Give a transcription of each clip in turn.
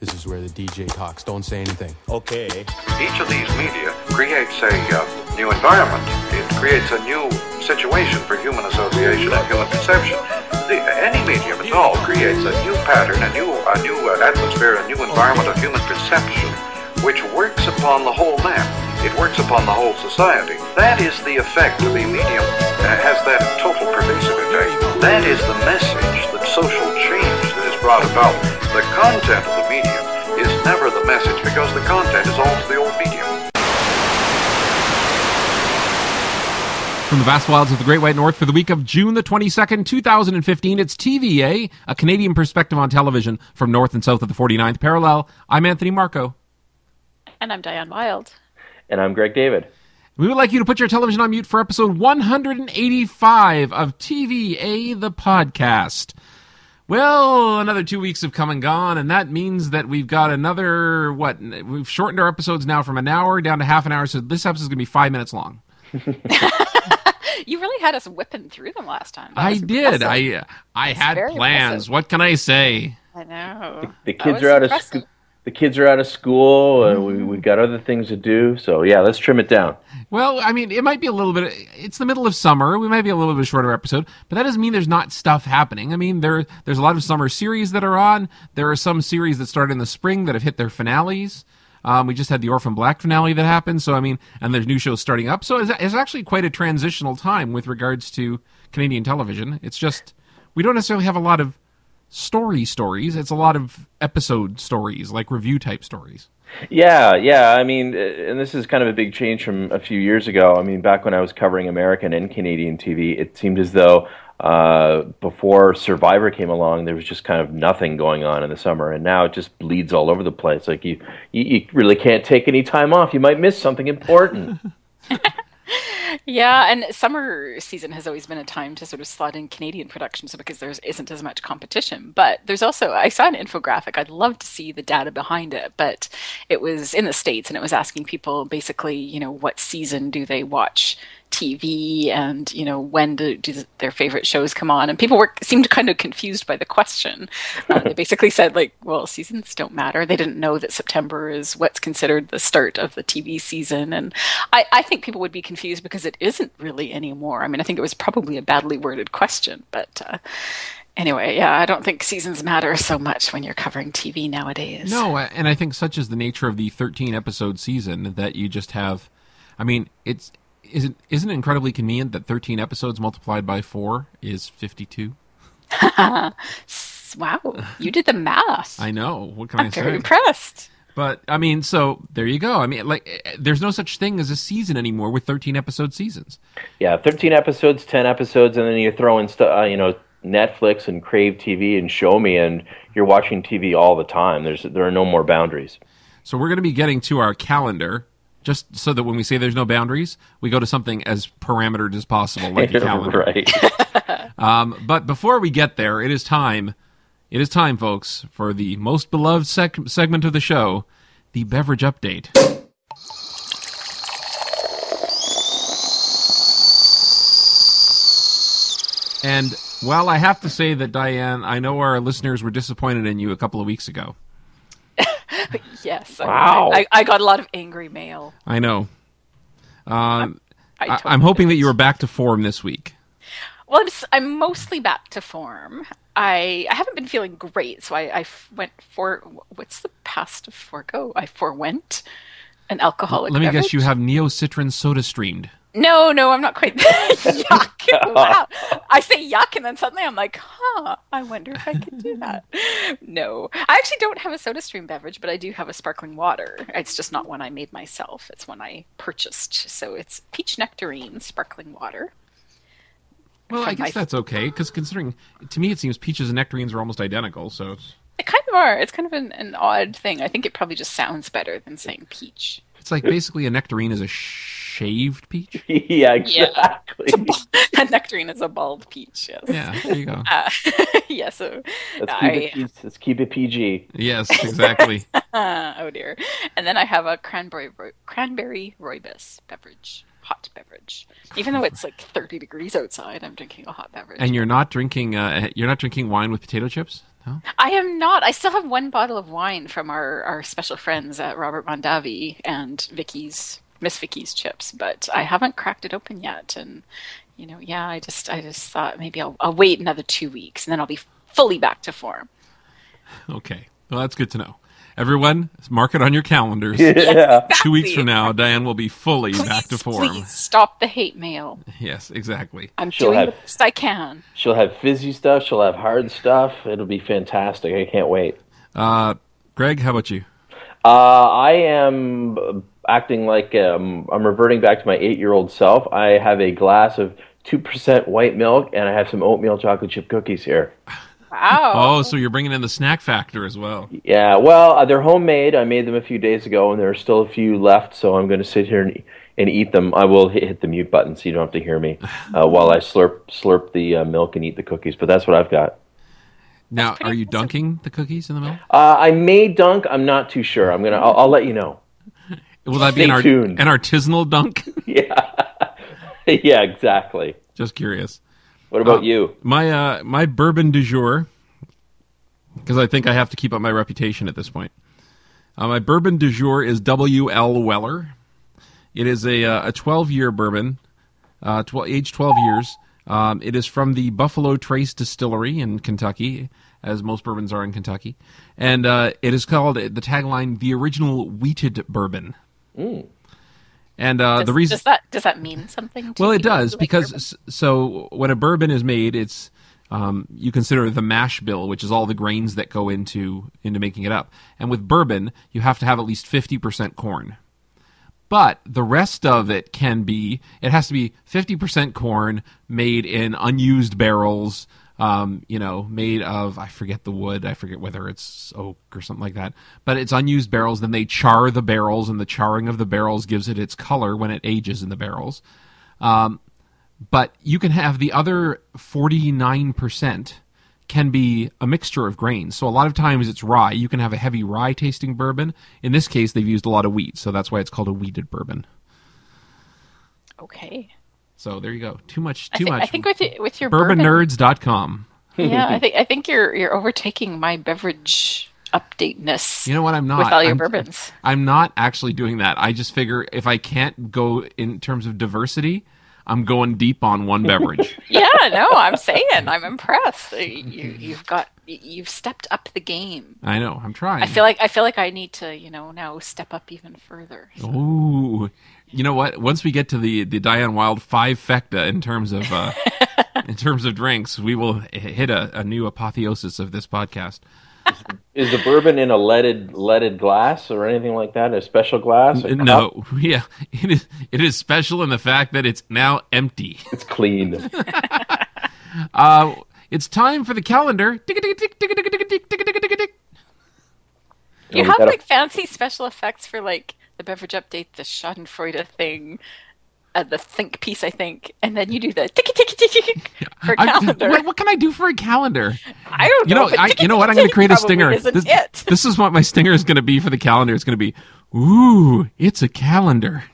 This is where the DJ talks. Don't say anything. Okay. Each of these media creates a new environment. It creates a new situation for human association and human perception. Any medium at all creates a new pattern, a new atmosphere, a new environment of human perception, which works upon the whole man. It works upon the whole society. That is the effect of a medium, has that total pervasive effect. That is the message, the social change that is brought about. The content of the medium is never the message, because the content is always the old medium. From the vast wilds of the Great White North for the week of June the 22nd, 2015, it's TVA, a Canadian perspective on television from north and south of the 49th parallel. I'm Anthony Marco. And I'm Diane Wild. And I'm Greg David. We would like you to put your television on mute for episode 185 of TVA, the podcast. Well, another 2 weeks have come and gone, and that means that we've got another, we've shortened our episodes now from an hour down to half an hour, so this episode's going to be 5 minutes long. You really had us whipping through them last time. I did. I had plans. Impressive. What can I say? I know. The kids are out of school. The kids are out of school. We've got other things to do. So, yeah, let's trim it down. Well, I mean, it might be a little bit... It's the middle of summer. We might be a little bit shorter episode. But that doesn't mean there's not stuff happening. I mean, there's a lot of summer series that are on. There are some series that started in the spring that have hit their finales. We just had the Orphan Black finale that happened. So, I mean, and there's new shows starting up. So it's actually quite a transitional time with regards to Canadian television. It's just... We don't necessarily have a lot of stories. It's a lot of episode stories, like review-type stories. Yeah. I mean, and this is kind of a big change from a few years ago. I mean, back when I was covering American and Canadian TV, it seemed as though before Survivor came along, there was just kind of nothing going on in the summer, and now it just bleeds all over the place. Like, you really can't take any time off. You might miss something important. Yeah, and summer season has always been a time to sort of slot in Canadian productions because there isn't as much competition. But there's also, I saw an infographic, I'd love to see the data behind it, but it was in the States and it was asking people basically, what season do they watch TV and, when do their favorite shows come on? And people seemed kind of confused by the question. They basically said, well, seasons don't matter. They didn't know that September is what's considered the start of the TV season. And I think people would be confused because it isn't really anymore. I mean, I think it was probably a badly worded question. But anyway, yeah, I don't think seasons matter so much when you're covering TV nowadays. No, and I think such is the nature of the 13-episode season that you just have, I mean, Isn't it incredibly convenient that 13 episodes multiplied by 4 is 52? Wow, you did the math. I know. What can I say? I'm very impressed. But, I mean, so there you go. I mean, there's no such thing as a season anymore with 13-episode seasons. Yeah, 13 episodes, 10 episodes, and then you throw in Netflix and Crave TV and Show Me, and you're watching TV all the time. There are no more boundaries. So we're going to be getting to our calendar, just so that when we say there's no boundaries, we go to something as parametered as possible, like a calendar. Right. But before we get there, it is time, folks, for the most beloved segment of the show, the beverage update. And while I have to say that, Diane, I know our listeners were disappointed in you a couple of weeks ago. Yes. Wow. I got a lot of angry mail. I know. I'm hoping that you are back to form this week. Well, I'm mostly back to form. I haven't been feeling great, so I went for, what's the past of forego? I forwent an alcoholic beverage. Let me guess, you have Neo-Citrin Soda Streamed. No, I'm not quite there. Yuck. Wow. I say yuck, and then suddenly I'm like, I wonder if I could do that. No. I actually don't have a SodaStream beverage, but I do have a sparkling water. It's just not one I made myself. It's one I purchased. So it's peach nectarine sparkling water. Well, I guess that's okay, because considering, to me, it seems peaches and nectarines are almost identical, so it's... They kind of are. It's kind of an odd thing. I think it probably just sounds better than saying peach. It's like basically a nectarine is a shaved peach. Yeah, exactly. Yeah. A nectarine is a bald peach, yes. Yeah, there you go. Yeah, so... Let's keep it PG. Yes, exactly. Oh, dear. And then I have a cranberry rooibos beverage. hot beverage. Even though it's like 30 degrees outside, I'm drinking a hot beverage. And you're not drinking wine with potato chips? No? I am not. I still have one bottle of wine from our special friends at Robert Mondavi and Miss Vicky's chips, but I haven't cracked it open yet. And I just thought maybe I'll wait another 2 weeks and then I'll be fully back to form. Okay. Well, that's good to know. Everyone, mark it on your calendars. Yeah. Exactly. 2 weeks from now, Diane will be fully back to form. Please stop the hate mail. Yes, exactly. I'm doing the best I can. She'll have fizzy stuff. She'll have hard stuff. It'll be fantastic. I can't wait. Greg, how about you? I am acting like I'm reverting back to my 8-year-old self. I have a glass of 2% white milk, and I have some oatmeal chocolate chip cookies here. Wow. Oh, so you're bringing in the snack factor as well. Yeah, well, they're homemade. I made them a few days ago, and there are still a few left, so I'm going to sit here and eat them. I will hit the mute button so you don't have to hear me while I slurp the milk and eat the cookies, but that's what I've got. Now, are you dunking the cookies in the milk? I may dunk. I'm not too sure. I'll let you know. Will that be an artisanal dunk? Yeah. Yeah, exactly. Just curious. What about you? My bourbon du jour, because I think I have to keep up my reputation at this point. My bourbon du jour is W.L. Weller. It is a 12-year bourbon, aged 12 years. It is from the Buffalo Trace Distillery in Kentucky, as most bourbons are in Kentucky. And it is called, the tagline, the original wheated bourbon. Mm. And the reason does that mean something to well, you? it does, like because so when a bourbon is made, it's you consider the mash bill, which is all the grains that go into making it up. And with bourbon, you have to have at least 50% corn. But the rest of it it has to be 50% corn made in unused barrels, made of, I forget the wood, I forget whether it's oak or something like that, but it's unused barrels. Then they char the barrels, and the charring of the barrels gives it its color when it ages in the barrels. But you can have the other 49% can be a mixture of grains. So a lot of times it's rye. You can have a heavy rye tasting bourbon. In this case, they've used a lot of wheat, so that's why it's called a wheated bourbon. Okay. So there you go. Too much. I think with your bourbonnerds.com. Yeah, I think you're overtaking my beverage updateness. You know what? I'm not. With all your bourbons. I'm not actually doing that. I just figure if I can't go in terms of diversity, I'm going deep on one beverage. Yeah, no, I'm saying I'm impressed. You've stepped up the game. I know. I'm trying. I feel like I need to, now step up even further. So. Ooh. You know what? Once we get to the Diane Wild fivefecta in terms of drinks, we will hit a new apotheosis of this podcast. Is the bourbon in a leaded glass or anything like that? A special glass? No, yeah, it is special in the fact that it's now empty. It's clean. It's time for the calendar. You have like fancy special effects for like the beverage update, the Schadenfreude thing, the think piece, I think, and then you do the tick for calendar. What can I do for a calendar? I don't know. You know what? I'm going to create a stinger. This is what my stinger is going to be for the calendar. It's going to be, ooh, it's a calendar.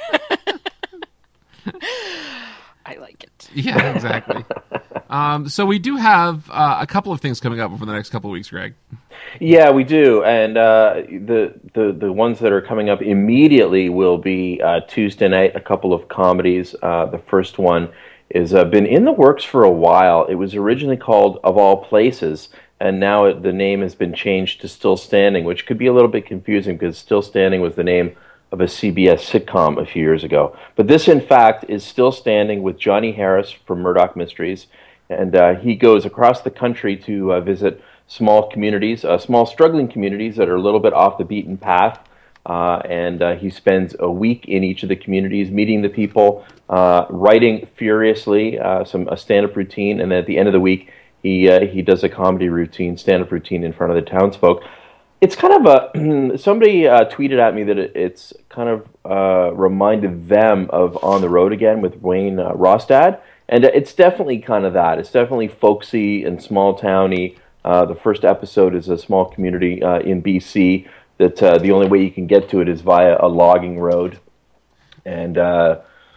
I like it. Yeah, exactly. So we do have a couple of things coming up over the next couple of weeks, Greg. Yeah, we do, and the ones that are coming up immediately will be Tuesday night. A couple of comedies. The first one is been in the works for a while. It was originally called Of All Places, and now the name has been changed to Still Standing, which could be a little bit confusing because Still Standing was the name of a CBS sitcom a few years ago. But this, in fact, is Still Standing with Johnny Harris from Murdoch Mysteries, and he goes across the country to visit small communities, small struggling communities that are a little bit off the beaten path, and he spends a week in each of the communities meeting the people, writing furiously, a stand-up routine, and then at the end of the week he does a comedy routine, stand-up routine in front of the townsfolk. It's kind of somebody tweeted at me that it's kind of reminded them of On the Road Again with Wayne Rostad, and it's definitely kind of that. It's definitely folksy and small-towny. The first episode is a small community in BC that the only way you can get to it is via a logging road. And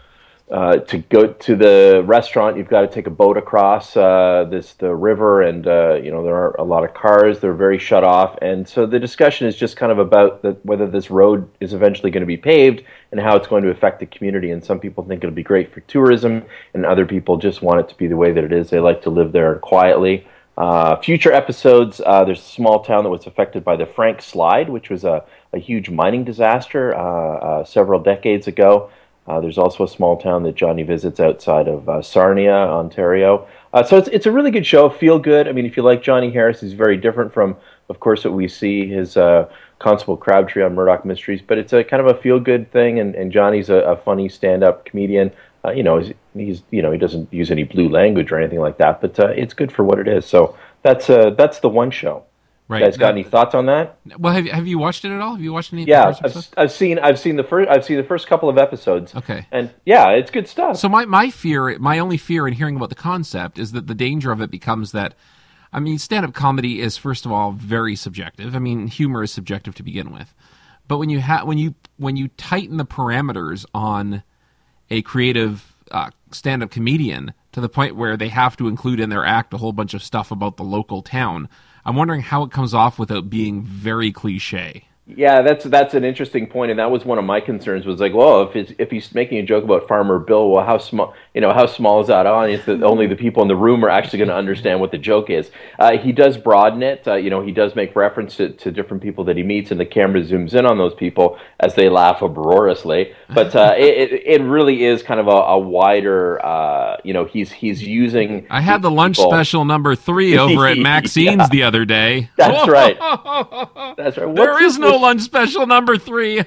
to go to the restaurant, you've got to take a boat across the river, and there are a lot of cars. They're very shut off, and so the discussion is just kind of about whether this road is eventually going to be paved and how it's going to affect the community. And some people think it'll be great for tourism, and other people just want it to be the way that it is. They like to live there quietly. Future episodes, there's a small town that was affected by the Frank Slide, which was a huge mining disaster several decades ago. There's also a small town that Johnny visits outside of Sarnia, Ontario. So it's a really good show, feel good. I mean, if you like Johnny Harris, he's very different from, of course, what we see his Constable Crabtree on Murdoch Mysteries, but it's a kind of a feel good thing, and Johnny's a funny stand-up comedian. He doesn't use any blue language or anything like that, but it's good for what it is. So that's the one show. Right. You guys got any thoughts on that? Well, have you watched it at all? Have you watched any? Yeah, I've seen the first couple of episodes. Okay, and yeah, it's good stuff. So my only fear in hearing about the concept is that the danger of it becomes that, I mean, stand-up comedy is, first of all, very subjective. I mean, humor is subjective to begin with, but when you tighten the parameters on a creative stand-up comedian to the point where they have to include in their act a whole bunch of stuff about the local town, I'm wondering how it comes off without being very cliche. Yeah, that's an interesting point, and that was one of my concerns. Was like, well, if he's making a joke about Farmer Bill, well, how small is that audience that only the people in the room are actually going to understand what the joke is? He does broaden it. He does make reference to different people that he meets, and the camera zooms in on those people as they laugh uproariously. But it really is kind of a wider. He's using. I had the lunch special number 3 over at Maxine's the other day. That's right. That's right. There is no lunch special number 3.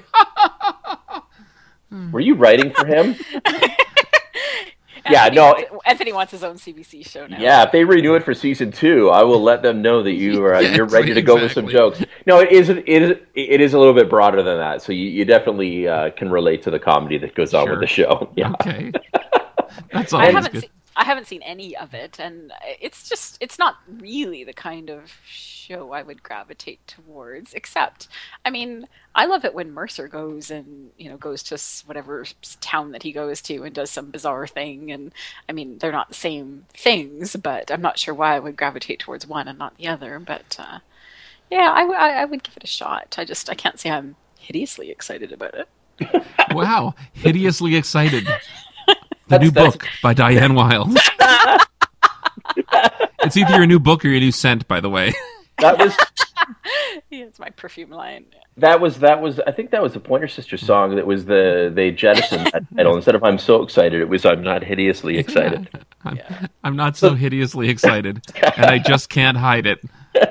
Were you writing for him? Anthony wants his own CBC show now. Yeah, if they renew it for season 2, I will let them know that you're ready to go with some jokes. No, it is a little bit broader than that. So you definitely can relate to the comedy that goes on with the show. Yeah. Okay. That's always good. I haven't seen any of it, and it's not really the kind of show I would gravitate towards, except, I mean, I love it when Mercer goes and, goes to whatever town that he goes to and does some bizarre thing, and, I mean, they're not the same things, but I'm not sure why I would gravitate towards one and not the other, but, yeah, I would give it a shot. I can't say I'm hideously excited about it. Wow, hideously excited. The new book by Diane Wild. It's either your new book or your new scent, by the way. That was. Yeah, it's my perfume line. That was. I think that was the Pointer Sisters song. That was they jettisoned that title. Instead of "I'm so excited," it was "I'm not hideously excited." Yeah. I'm not so hideously excited, and I just can't hide it.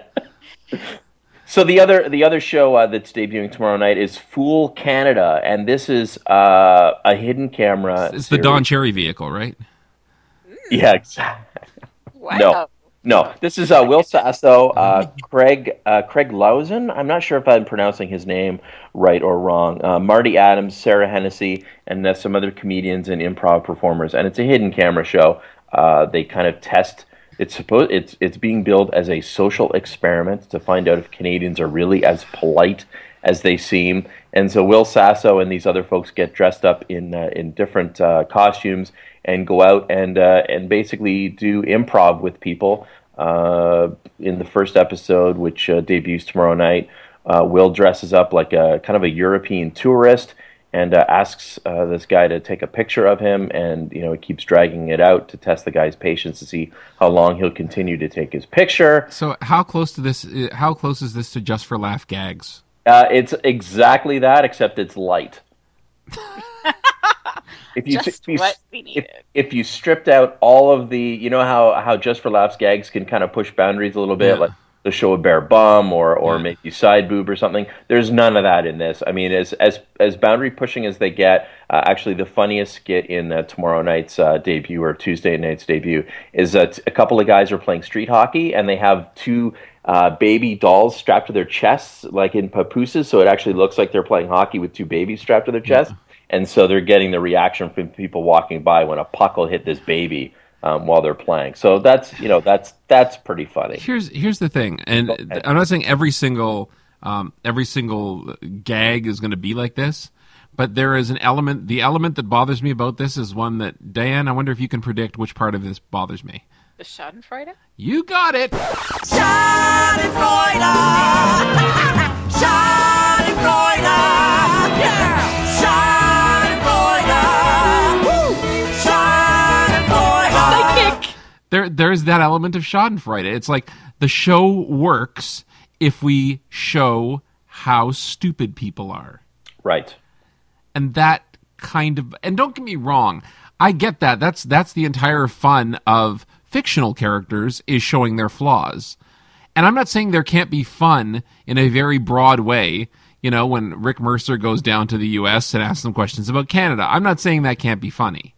So the other show that's debuting tomorrow night is Fool Canada, and this is a hidden camera. It's the Don Cherry vehicle, right? Yeah, exactly. Wow. No. This is Will Sasso, Craig Lausen. I'm not sure if I'm pronouncing his name right or wrong. Marty Adams, Sarah Hennessy, and some other comedians and improv performers. And it's a hidden camera show. They kind of test. It's being billed as a social experiment to find out if Canadians are really as polite as they seem. And so Will Sasso and these other folks get dressed up in different costumes and go out and basically do improv with people. In the first episode, which debuts tomorrow night, Will dresses up like a kind of a European tourist and asks this guy to take a picture of him, and he keeps dragging it out to test the guy's patience to see how long he'll continue to take his picture. So how close is this to Just for Laugh gags? It's exactly that, except it's light. If you stripped out all of the, how Just for Laughs gags can kind of push boundaries a little bit, like they'll show a bare bum or maybe side boob or something. There's none of that in this. I mean, as boundary pushing as they get, actually the funniest skit in tomorrow night's debut or Tuesday night's debut is that a couple of guys are playing street hockey and they have two baby dolls strapped to their chests, like in papooses, so it actually looks like they're playing hockey with two babies strapped to their chests. And so they're getting the reaction from people walking by when a puck will hit this baby while they're playing. So that's pretty funny. Here's the thing, and I'm not saying every single every single gag is going to be like this. But there is an element, the element that bothers me about this is one that, Diane, I wonder if you can predict which part of this bothers me. The Schadenfreude? You got it! Schadenfreude! Schadenfreude! Yeah! Schadenfreude! Woo! Schadenfreude! Psychic! There's that element of Schadenfreude. It's like the show works if we show how stupid people are. Right. And that kind of, and don't get me wrong, I get that. That's the entire fun of fictional characters, is showing their flaws. And I'm not saying there can't be fun in a very broad way, you know, when Rick Mercer goes down to the U.S. and asks some questions about Canada. I'm not saying that can't be funny.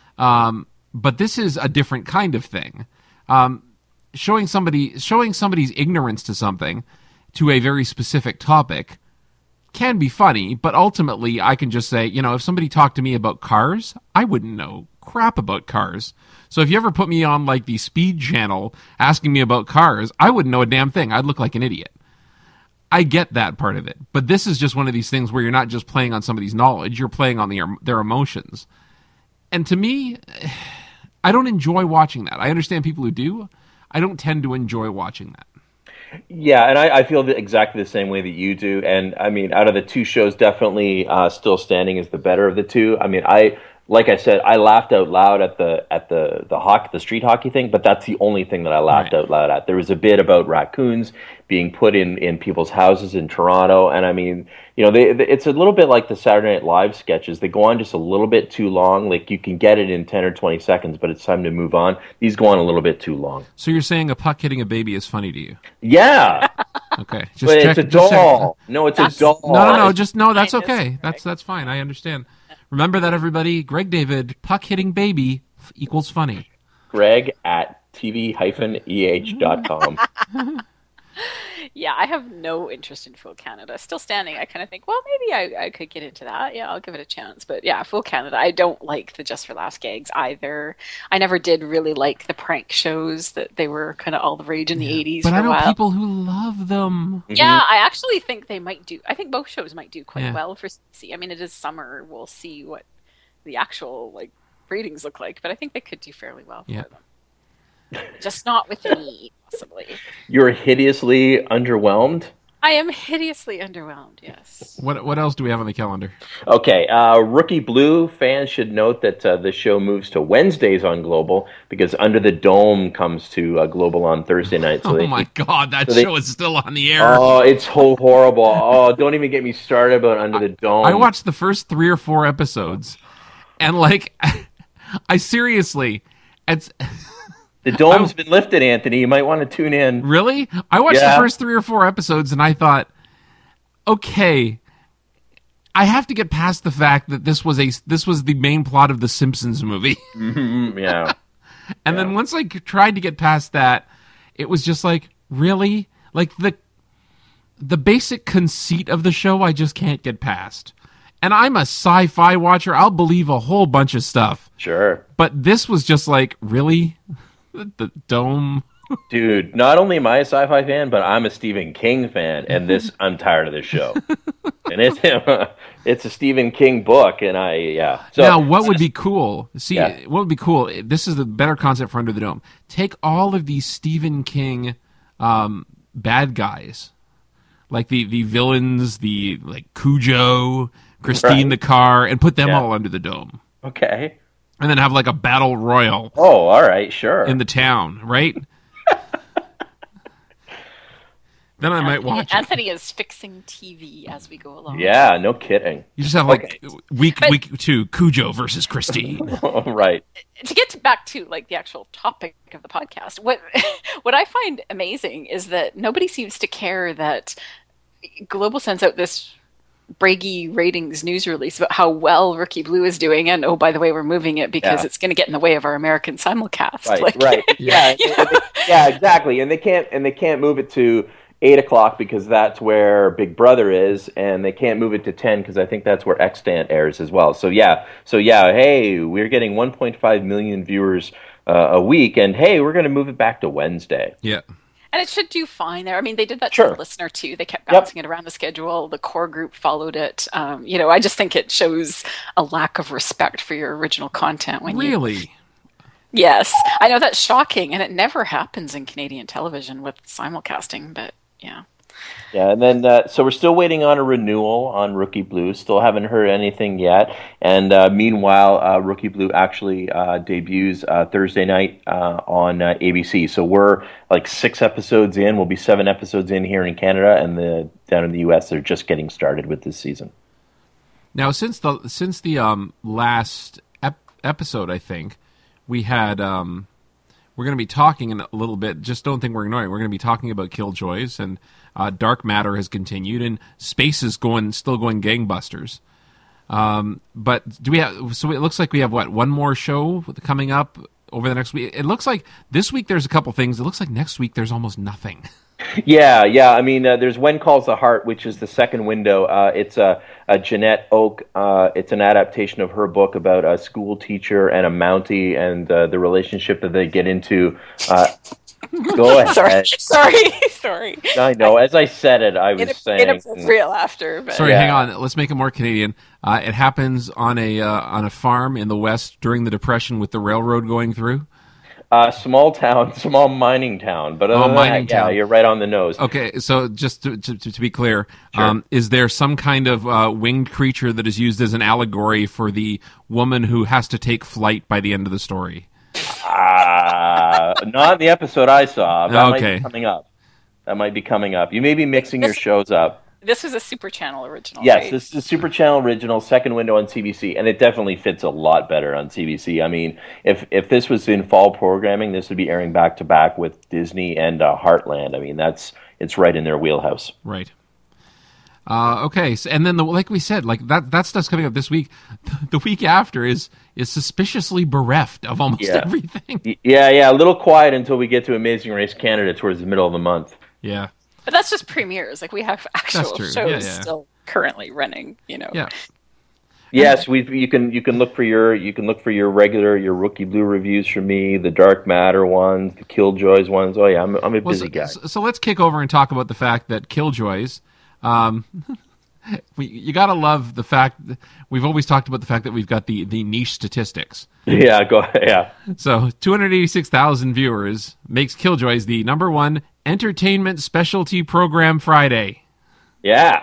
But this is a different kind of thing. Showing somebody's ignorance to something, to a very specific topic, can be funny, but ultimately I can just say, you know, if somebody talked to me about cars, I wouldn't know crap about cars. So if you ever put me on like the Speed Channel asking me about cars, I wouldn't know a damn thing. I'd look like an idiot. I get that part of it, but this is just one of these things where you're not just playing on somebody's knowledge, you're playing on their emotions. And to me, I don't enjoy watching that. I understand people who do. I don't tend to enjoy watching that. Yeah, and I feel exactly the same way that you do. And I mean, out of the two shows, definitely Still Standing is the better of the two. I mean, like I said, I laughed out loud at the street hockey thing, but that's the only thing that I laughed out loud at. There was a bit about raccoons being put in people's houses in Toronto, and I mean, you know, it's a little bit like the Saturday Night Live sketches. They go on just a little bit too long. Like, you can get it in 10 or 20 seconds, but it's time to move on. These go on a little bit too long. So you're saying a puck hitting a baby is funny to you? Yeah. Okay. Just But check, it's a doll. No, it's a doll. No. That's Fine, okay. That's fine. I understand. Remember that, everybody. Greg David, puck hitting baby equals funny. Greg at tv-eh.com. Yeah, I have no interest in Full Canada. Still Standing, I kind of think, well, maybe I could get into that. Yeah, I'll give it a chance. But yeah, Full Canada, I don't like the Just for Laughs gags either. I never did really like the prank shows that they were kind of all the rage in the 80s But for I a know while. people who love them. Yeah, I actually think they might do. I think both shows might do quite Yeah. well for CBC. I mean, it is summer. We'll see what the actual ratings look like, but I think they could do fairly well for Yeah. them. Just not with me, possibly. You're hideously underwhelmed? I am hideously underwhelmed. Yes. What else do we have on the calendar? Okay, Rookie Blue fans should note that the show moves to Wednesdays on Global because Under the Dome comes to Global on Thursday night. So Oh my God, that so show is still on the air. Oh, it's so horrible. Oh, don't even get me started about Under the Dome. I watched the first 3 or 4 episodes, and I seriously, it's The dome's been lifted, Anthony. You might want to tune in. really. I watched Yeah. the first 3 or 4 episodes, and I thought, okay, I have to get past the fact that this was the main plot of the Simpsons movie. Yeah. And then once I tried to get past that, it was just like, really? Like the basic conceit of the show I just can't get past. And I'm a sci-fi watcher. I'll believe a whole bunch of stuff. Sure. But this was just like, really? The dome? Dude, not only am I a sci-fi fan, but I'm a Stephen King fan, and I'm tired of this show. And it's a Stephen King book, and So Now, what would be cool? See, Yeah. what would be cool? This is the better concept for Under the Dome. Take all of these Stephen King bad guys, like the villains, like Cujo, Christine the car, and put them all under the dome, Okay. and then have like a battle royal Oh, all right, sure. in the town, right? Then I might watch it. Anthony is fixing TV as we go along. Yeah, no kidding. You just have like week 2, Cujo versus Christine. Right. To get back to the actual topic of the podcast, what I find amazing is that nobody seems to care that Global sends out this braggy ratings news release about how well Rookie Blue is doing, and oh, by the way, we're moving it because it's going to get in the way of our American simulcast. Right. Yeah. Yeah, exactly. And they can't move it to 8:00 because that's where Big Brother is, and they can't move it to 10 because I think that's where Extant airs as well. So yeah. Hey, we're getting 1.5 million viewers a week, and hey, we're going to move it back to Wednesday. Yeah. And it should do fine there. I mean, they did that to Sure. the listener too. They kept Yep. bouncing it around the schedule. The core group followed it. I just think it shows a lack of respect for your original content when you. Really? Yes, I know that's shocking, and it never happens in Canadian television with simulcasting. But yeah, Yeah, and then so we're still waiting on a renewal on Rookie Blue. Still haven't heard anything yet. And meanwhile, Rookie Blue actually debuts Thursday night on ABC. So we're like 6 episodes in. We'll be 7 episodes in here in Canada, and down in the US, they're just getting started with this season. Now, since the last episode, I think we had. We're going to be talking in a little bit. Just don't think we're ignoring. We're going to be talking about Killjoys, and Dark Matter has continued, and Space is still going gangbusters. But do we have? So it looks like we have one more show coming up over the next week. It looks like this week there's a couple things. It looks like next week there's almost nothing. Yeah. I mean, there's When Calls the Heart, which is the second window. It's a Jeanette Oak. It's an adaptation of her book about a school teacher and a Mountie and the relationship that they get into. Go ahead. sorry. I know. As I said it, I was saying Inappropriate laughter. But Sorry, Yeah. hang on. Let's make it more Canadian. It happens on a farm in the West during the Depression with the railroad going through. small town, small mining town. But other than mining that, yeah, town. you're right on the nose. Okay, so just to be clear, Sure. is there some kind of winged creature that is used as an allegory for the woman who has to take flight by the end of the story? Not the episode I saw. That might Okay. be coming up. That might be coming up. You may be mixing your shows up. This was a Super Channel original. Yes, right? this is a Super Channel original, second window on CBC, and it definitely fits a lot better on CBC. I mean, if this was in fall programming, this would be airing back to back with Disney and Heartland. I mean, it's right in their wheelhouse. Right. Okay, so, and then like we said, like that stuff's coming up this week. The week after is suspiciously bereft of almost Yeah. everything. Yeah, a little quiet until we get to Amazing Race Canada towards the middle of the month. Yeah. But that's just premieres. Like we have actual true. shows Yeah. still currently running. Yeah. Yes, you can look for your regular Rookie Blue reviews from me, the Dark Matter ones, the Killjoys ones. Oh yeah, I'm a busy guy. So let's kick over and talk about the fact that Killjoys. You gotta love the fact that we've always talked about the fact that we've got the niche statistics. Yeah, go ahead. Yeah. So 286,000 viewers makes Killjoys the number one entertainment specialty program Friday. Yeah.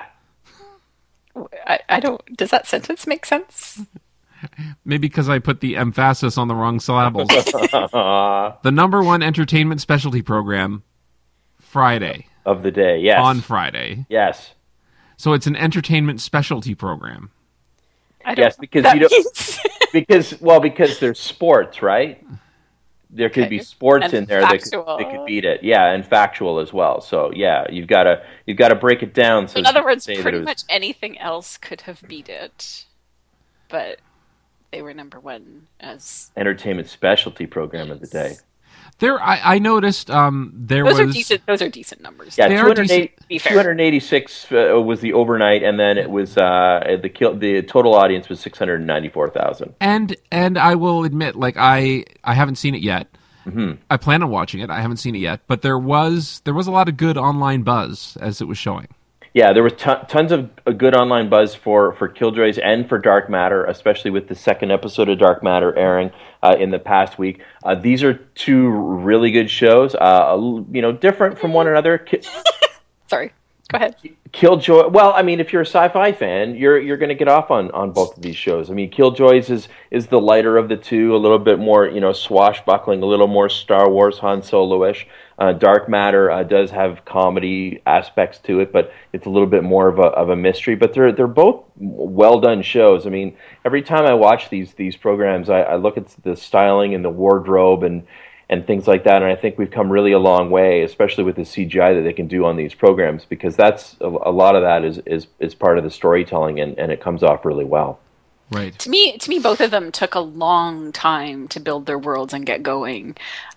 I don't. Does that sentence make sense? Maybe because I put the emphasis on the wrong syllables. The number one entertainment specialty program Friday. Of the day, yes. On Friday. Yes. So it's an entertainment specialty program. I don't. Yes, because that you don't means- because there's sports, right? There could be sports And in there factual. that could beat it. Yeah, and factual as well. So yeah, you've got to break it down. So in other you can words, say that pretty it was much anything else could have beat it, but they were number one as. entertainment specialty program of the day. There, I noticed there Those was are decent. Those are decent numbers. Yeah, They are decent. To be fair. 286 was the overnight, and then it was the total audience was 694,000. and I will admit, like I haven't seen it yet. Mm-hmm. I plan on watching it. I haven't seen it yet, but there was a lot of good online buzz as it was showing. Yeah, there was tons of a good online buzz for Killjoys and for Dark Matter, especially with the second episode of Dark Matter airing in the past week. These are two really good shows, different from one another. Sorry. Go ahead. Killjoy. Well, I mean, if you're a sci-fi fan, you're going to get off on both of these shows. I mean, Killjoys is the lighter of the two, a little bit more swashbuckling, a little more Star Wars Han Solo-ish. Dark Matter does have comedy aspects to it, but it's a little bit more of a mystery. But they're both well done shows. I mean, every time I watch these programs, I look at the styling and the wardrobe and things like that, and I think we've come really a long way, especially with the CGI that they can do on these programs, because that's a lot of that is part of the storytelling, and it comes off really well. Right. To me, both of them took a long time to build their worlds and get going.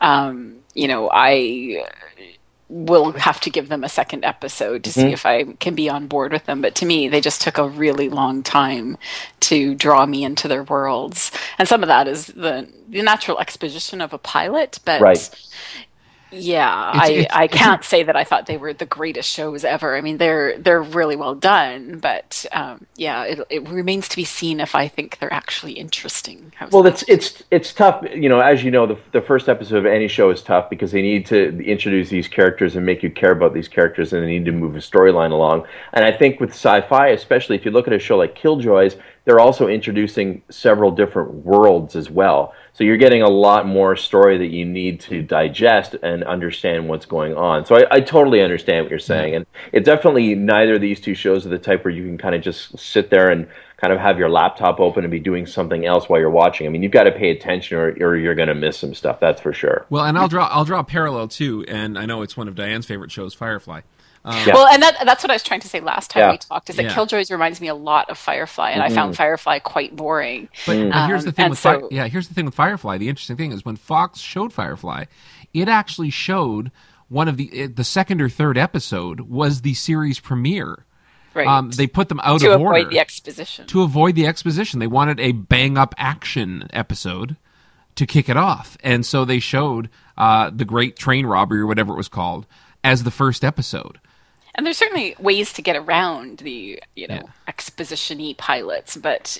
I will have to give them a second episode to see if I can be on board with them. But to me, they just took a really long time to draw me into their worlds. And some of that is the natural exposition of a pilot. But Right. Yeah, It's- I it's- can't say that I thought they were the greatest shows ever. I mean, they're really well done, but yeah, it remains to be seen if I think they're actually interesting. How's Well, that? it's tough. You know, as you know, the first episode of any show is tough because they need to introduce these characters and make you care about these characters, and they need to move a storyline along. And I think with sci-fi, especially if you look at a show like Killjoys, they're also introducing several different worlds as well. So you're getting a lot more story that you need to digest and understand what's going on. So I totally understand what you're saying. And it definitely, neither of these two shows are the type where you can kind of just sit there and kind of have your laptop open and be doing something else while you're watching. I mean, you've got to pay attention or you're going to miss some stuff, that's for sure. Well, and I'll draw a parallel too, and I know it's one of Diane's favorite shows, Firefly. Yeah. Well, and that's what I was trying to say last time Yeah. we talked, is that Yeah. Killjoys reminds me a lot of Firefly, and I found Firefly quite boring. But here's the thing and with so- here's the thing with Firefly. The interesting thing is when Fox showed Firefly, it actually showed one of the second or third episode was the series premiere. Right. They put them out to of order avoid the exposition. to avoid the exposition. They wanted a bang up action episode to kick it off, and so they showed the Great Train Robbery or whatever it was called as the first episode. And there's certainly ways to get around the, exposition-y pilots, but,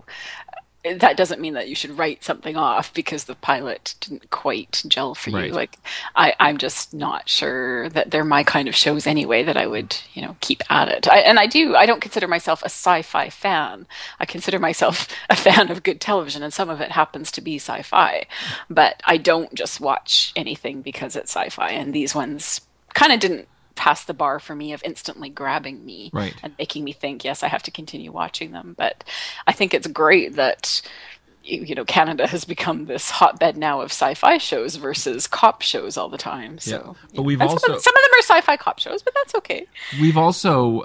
that doesn't mean that you should write something off because the pilot didn't quite gel for you. Right. Like, I'm just not sure that they're my kind of shows anyway that I would, keep at it. I don't consider myself a sci-fi fan. I consider myself a fan of good television, and some of it happens to be sci-fi. But I don't just watch anything because it's sci-fi, and these ones kind of didn't pass the bar for me of instantly grabbing me Right. and making me think, yes, I have to continue watching them. But I think it's great that Canada has become this hotbed now of sci-fi shows versus cop shows all the time. So, But we've and also- some of them are sci-fi cop shows, but that's okay. We've also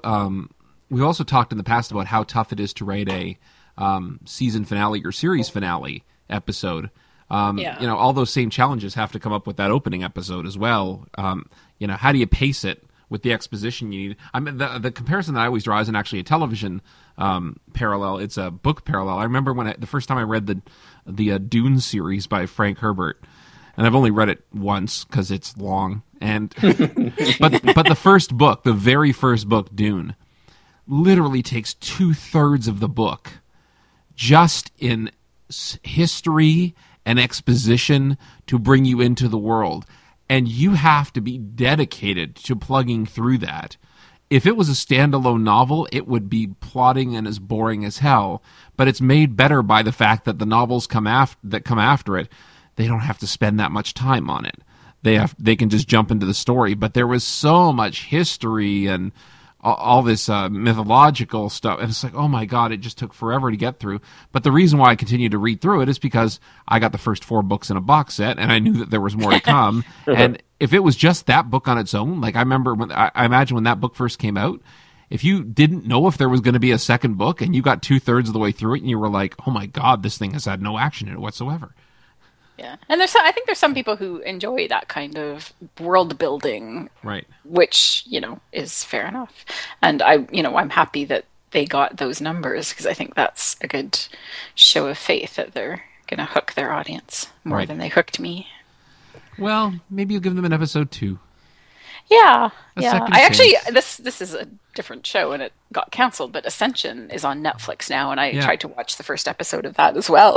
talked in the past about how tough it is to write a season finale or series finale episode. Yeah. All those same challenges have to come up with that opening episode as well. How do you pace it with the exposition you need? I mean, the comparison that I always draw isn't actually a television parallel; it's a book parallel. I remember when the first time I read the Dune series by Frank Herbert, and I've only read it once because it's long. And but the first book, the very first book, Dune, literally takes 2/3 of the book just in history and exposition to bring you into the world. And you have to be dedicated to plugging through that. If it was a standalone novel, it would be plotting and as boring as hell. But it's made better by the fact that the novels that come after it, they don't have to spend that much time on it. They can just jump into the story. But there was so much history and all this mythological stuff. And it's like, oh my God, it just took forever to get through. But the reason why I continued to read through it is because I got the first 4 books in a box set and I knew that there was more to come. And if it was just that book on its own, like I remember I imagine when that book first came out, if you didn't know if there was going to be a second book and you got 2/3 of the way through it and you were like, oh my God, this thing has had no action in it whatsoever. Yeah, and I think there's some people who enjoy that kind of world building, Right. which is fair enough. And I'm happy that they got those numbers because I think that's a good show of faith that they're going to hook their audience more Right. than they hooked me. Well, maybe you'll give them an episode 2. Yeah, A yeah. second I actually chance. this is a different show and it got canceled, but Ascension is on Netflix now, and I Yeah. tried to watch the first episode of that as well.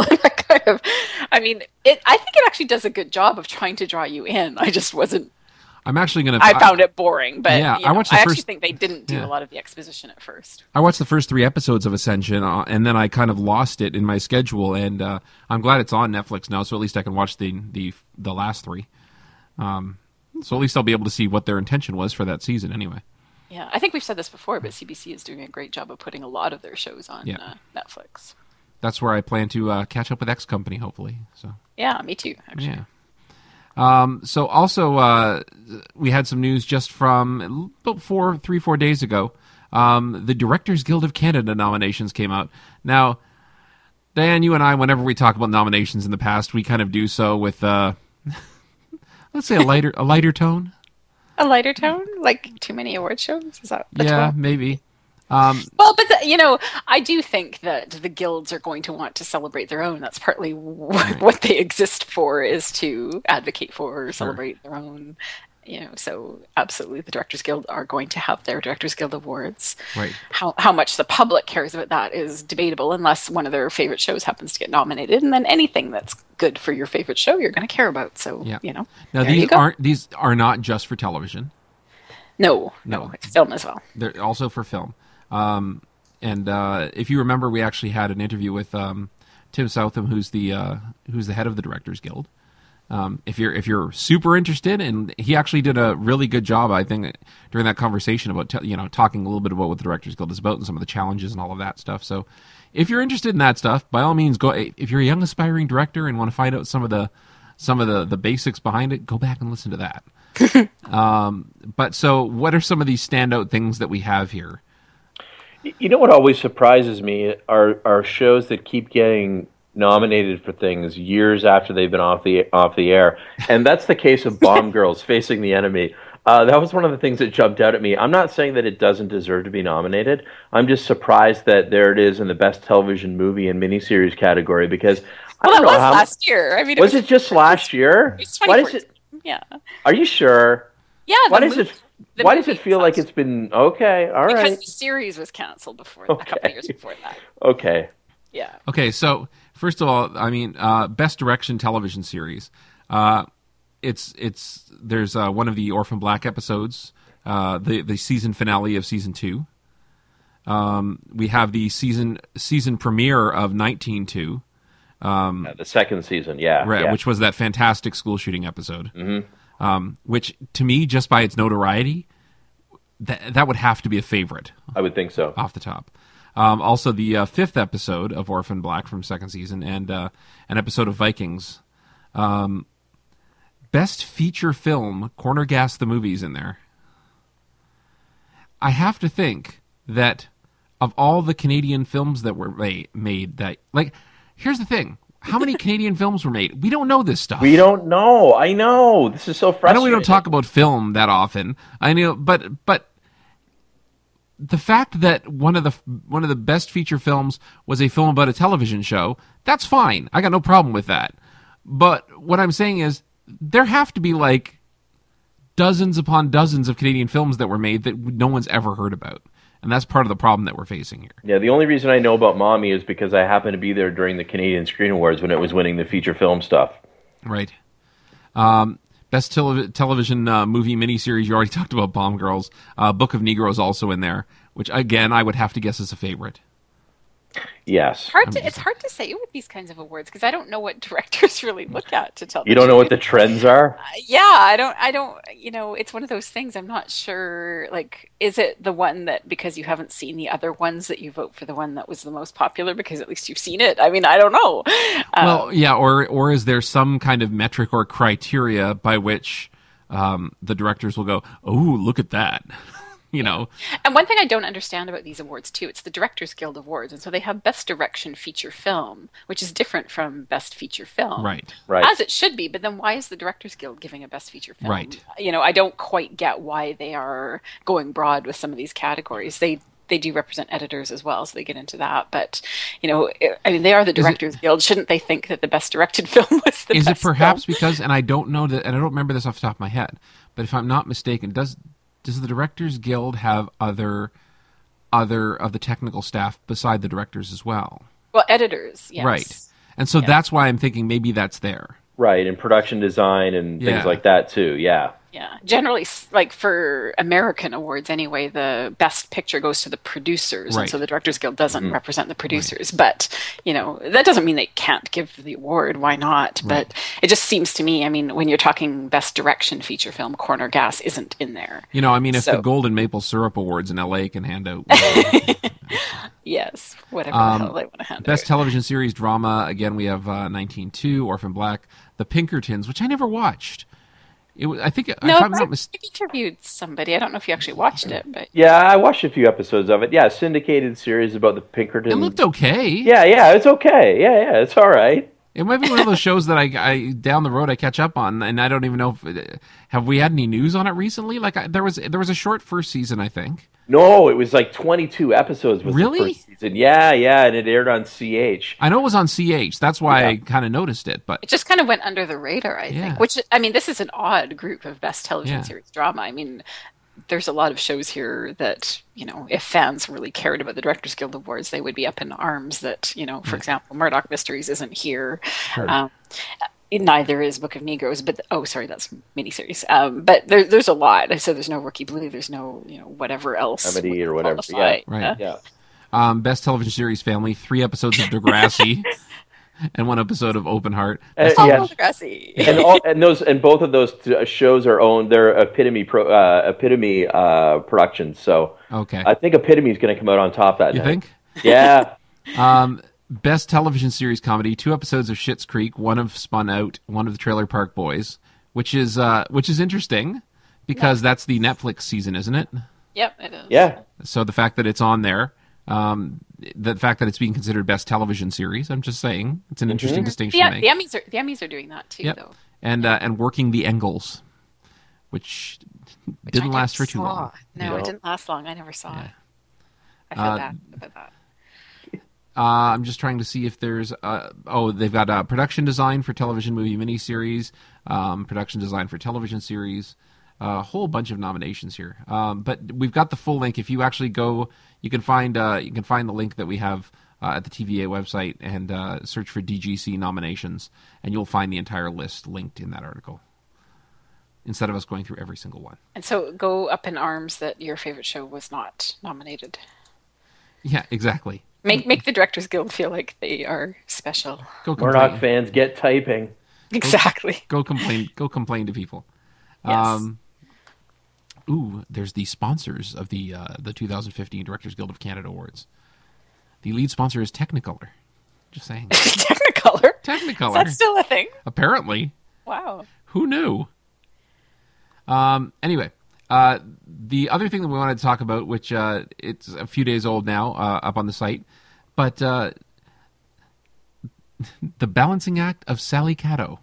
I think it actually does a good job of trying to draw you in. I just wasn't. I'm actually going to... I found it boring, but Yeah, I watched the I actually first- think they didn't do yeah. a lot of the exposition at first. I watched the first 3 episodes of Ascension, and then I kind of lost it in my schedule, and I'm glad it's on Netflix now, so at least I can watch the last 3. So at least I'll be able to see what their intention was for that season anyway. Yeah, I think we've said this before, but CBC is doing a great job of putting a lot of their shows on Yeah. Netflix. That's where I plan to catch up with X Company, hopefully. So Yeah, me too, actually. yeah. So also, we had some news just from about 4 days ago. The Directors Guild of Canada nominations came out. Now, Diane, you and I, whenever we talk about nominations in the past, we kind of do so with, let's say, a lighter tone. A lighter tone? Like too many award shows? Is that the Yeah, tone? maybe. Well, but I do think that the guilds are going to want to celebrate their own. That's partly what they exist for, is to advocate for, celebrate their own. So absolutely, the Directors Guild are going to have their Directors Guild Awards. Right. How much the public cares about that is debatable, unless one of their favorite shows happens to get nominated, and then anything that's good for your favorite show, you're going to care about. So Yeah. Now these are not just for television. No, No. it's film as well. They're also for film. And if you remember, we actually had an interview with Tim Southam, who's the head of the Directors Guild. If you're super interested, and he actually did a really good job, I think, during that conversation about talking a little bit about what the Directors Guild is about and some of the challenges and all of that stuff. So, if you're interested in that stuff, by all means, go. If you're a young aspiring director and want to find out some of the basics behind it, go back and listen to that. But so, what are some of these standout things that we have here? You know what always surprises me are shows that keep getting nominated for things years after they've been off the air, and that's the case of Bomb Girls Facing the Enemy. That was one of the things that jumped out at me. I'm not saying that it doesn't deserve to be nominated. I'm just surprised that there it is in the Best Television Movie and Miniseries category, because I don't know how last year. I mean, was it just last year? It was Why does it? Yeah. Are you sure? Yeah. Why does it feel like it's been okay? All right. Because the series was canceled before a couple of years before that. Okay. Yeah. Okay, so first of all, I mean, Best Direction Television Series. There's one of the Orphan Black episodes, the season finale of season 2. We have the season premiere of 19-2. The second season, yeah, right, yeah. which was that fantastic school shooting episode. Mm-hmm. Which, to me, just by its notoriety, that would have to be a favorite. I would think so. Off the top. Also, the 5th episode of Orphan Black from second season, and an episode of Vikings. Best feature film, Corner Gas the Movie's in there. I have to think that of all the Canadian films that were made, that, like, here's the thing. How many Canadian films were made? We don't know this stuff. We don't know. I know. This is so frustrating. I know we don't talk about film that often. I know, but the fact that one of the best feature films was a film about a television show, that's fine. I got no problem with that. But what I'm saying is, there have to be like dozens upon dozens of Canadian films that were made that no one's ever heard about. And that's part of the problem that we're facing here. Yeah, the only reason I know about Mommy is because I happened to be there during the Canadian Screen Awards when it was winning the feature film stuff. Right. Best television movie miniseries, you already talked about Bomb Girls. Book of Negroes also in there, which, again, I would have to guess is a favorite. Yes. It's hard to say with these kinds of awards, because I don't know what directors really look at to tell. You don't know what the trends are? Yeah, I don't. It's one of those things. I'm not sure. Like, is it the one that because you haven't seen the other ones that you vote for the one that was the most popular because at least you've seen it? I mean, I don't know. Well, yeah, or is there some kind of metric or criteria by which the directors will go, "Oh, look at that." And one thing I don't understand about these awards too, it's the Directors Guild Awards, and so they have Best Direction Feature Film, which is different from Best Feature Film. Right. As it should be, but then why is the Directors Guild giving a Best Feature Film? Right. I don't quite get why they are going broad with some of these categories. They do represent editors as well, so they get into that. But, I mean, they are the Directors Guild. Shouldn't they think that the best directed film was the best Is it perhaps film? because, and I don't know that, and I don't remember this off the top of my head, but if I'm not mistaken, does the Directors Guild have other of the technical staff beside the directors as well? Well, editors, yes. Right. And so that's why I'm thinking maybe that's there. Right, and production design and things like that too, yeah. Yeah, generally, like for American awards anyway, the best picture goes to the producers, Right. and so the Directors Guild doesn't represent the producers. Right. But, that doesn't mean they can't give the award. Why not? Right. But it just seems to me, I mean, when you're talking best direction feature film, Corner Gas isn't in there. If the Golden Maple Syrup Awards in LA can hand out. Yes, whatever the hell they want to hand Best out. television series drama, again, we have 19-2, Orphan Black, The Pinkertons, which I never watched. I think, if I'm not mistaken. You interviewed somebody. I don't know if you actually watched it, but Yeah, I watched a few episodes of it. Yeah, syndicated series about the Pinkertons. It looked okay. Yeah, it's okay. Yeah, it's all right. It might be one of those shows that I down the road I catch up on, and I don't even know if have we had any news on it recently. Like there was a short first season, I think. No, it was like 22 episodes was Really? the first season. Yeah, and it aired on CH. I know it was on CH. That's why I kind of noticed it. But It just kind of went under the radar, I Yeah. think. Which, I mean, this is an odd group of best television Yeah. series drama. I mean, there's a lot of shows here that, if fans really cared about the Directors Guild Awards, they would be up in arms that, for example, Murdoch Mysteries isn't here. Neither is Book of Negroes, but that's miniseries. But there's a lot. So there's no Rookie Blue. There's no whatever else. Comedy would or whatever. qualify. Right. Yeah. Best television series family, 3 episodes of Degrassi, and 1 episode of Open Heart. Yeah. Degrassi. and both of those shows are owned. They're Epitome Productions. So Okay. I think Epitome is going to come out on top that You night. think? Yeah. Best television series comedy, 2 episodes of Schitt's Creek, 1 of Spun Out, 1 of the Trailer Park Boys, which is interesting because that's the Netflix season, isn't it? Yep, it is. Yeah. So the fact that it's on there, the fact that it's being considered best television series, I'm just saying, it's an interesting distinction to make. The Emmys are doing that too, Yep. though. And Working the Engels, which didn't last for too long. No, it didn't last long. I never saw it. I feel bad about that. I'm just trying to see if there's they've got production design for television movie miniseries, production design for television series, a whole bunch of nominations here. But we've got the full link. If you actually go, you can find the link that we have at the TVA website and search for DGC nominations, and you'll find the entire list linked in that article, instead of us going through every single one. And so go up in arms that your favorite show was not nominated. Yeah, exactly. Make the Directors Guild feel like they are special. Go Murdoch complain. fans, get typing. Exactly. Go complain to people. Yes. There's the sponsors of the 2015 Directors Guild of Canada Awards. The lead sponsor is Technicolor. Just saying. Technicolor. Technicolor. That's still a thing. Apparently. Wow. Who knew? Anyway, the other thing that we wanted to talk about, which it's a few days old now, up on the site, but The Balancing Act of Sally Catto.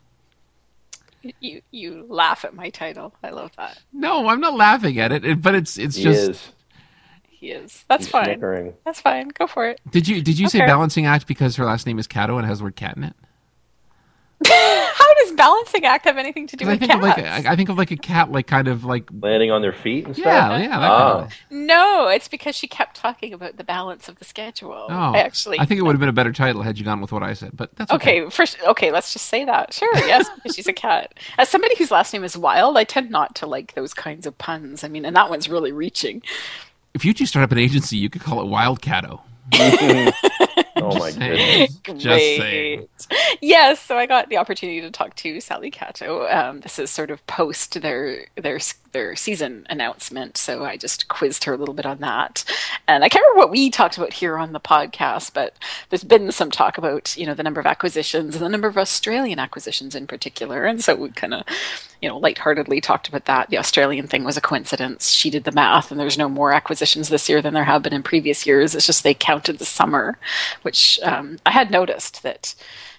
You laugh at my title. I love that. No, I'm not laughing at it, but it's He just. is. He is. That's He's fine. snickering. That's fine. Go for it. Did you say Okay. Balancing Act because her last name is Catto and has the word cat in it? How does Balancing Act have anything to do with I think cats? I think of like a cat, like kind of like Landing on their feet and stuff? yeah, that kind of. No, it's because she kept talking about the balance of the schedule. Oh, I think it would have been a better title had you gone with what I said, but that's okay. Okay, let's just say that. Sure, yes, because she's a cat. As somebody whose last name is Wild, I tend not to like those kinds of puns. I mean, and that one's really reaching. If you two start up an agency, you could call it Wild Catto. Oh my Saying. goodness. Just saying. Yes, so I got the opportunity to talk to Sally Catto. This is sort of post their season announcement, so I just quizzed her a little bit on that. And I can't remember what we talked about here on the podcast, but there's been some talk about the number of acquisitions and the number of Australian acquisitions in particular. And so we kind of lightheartedly talked about that. The Australian thing was a coincidence. She did the math, and there's no more acquisitions this year than there have been in previous years. It's just they counted the summer, which I had noticed that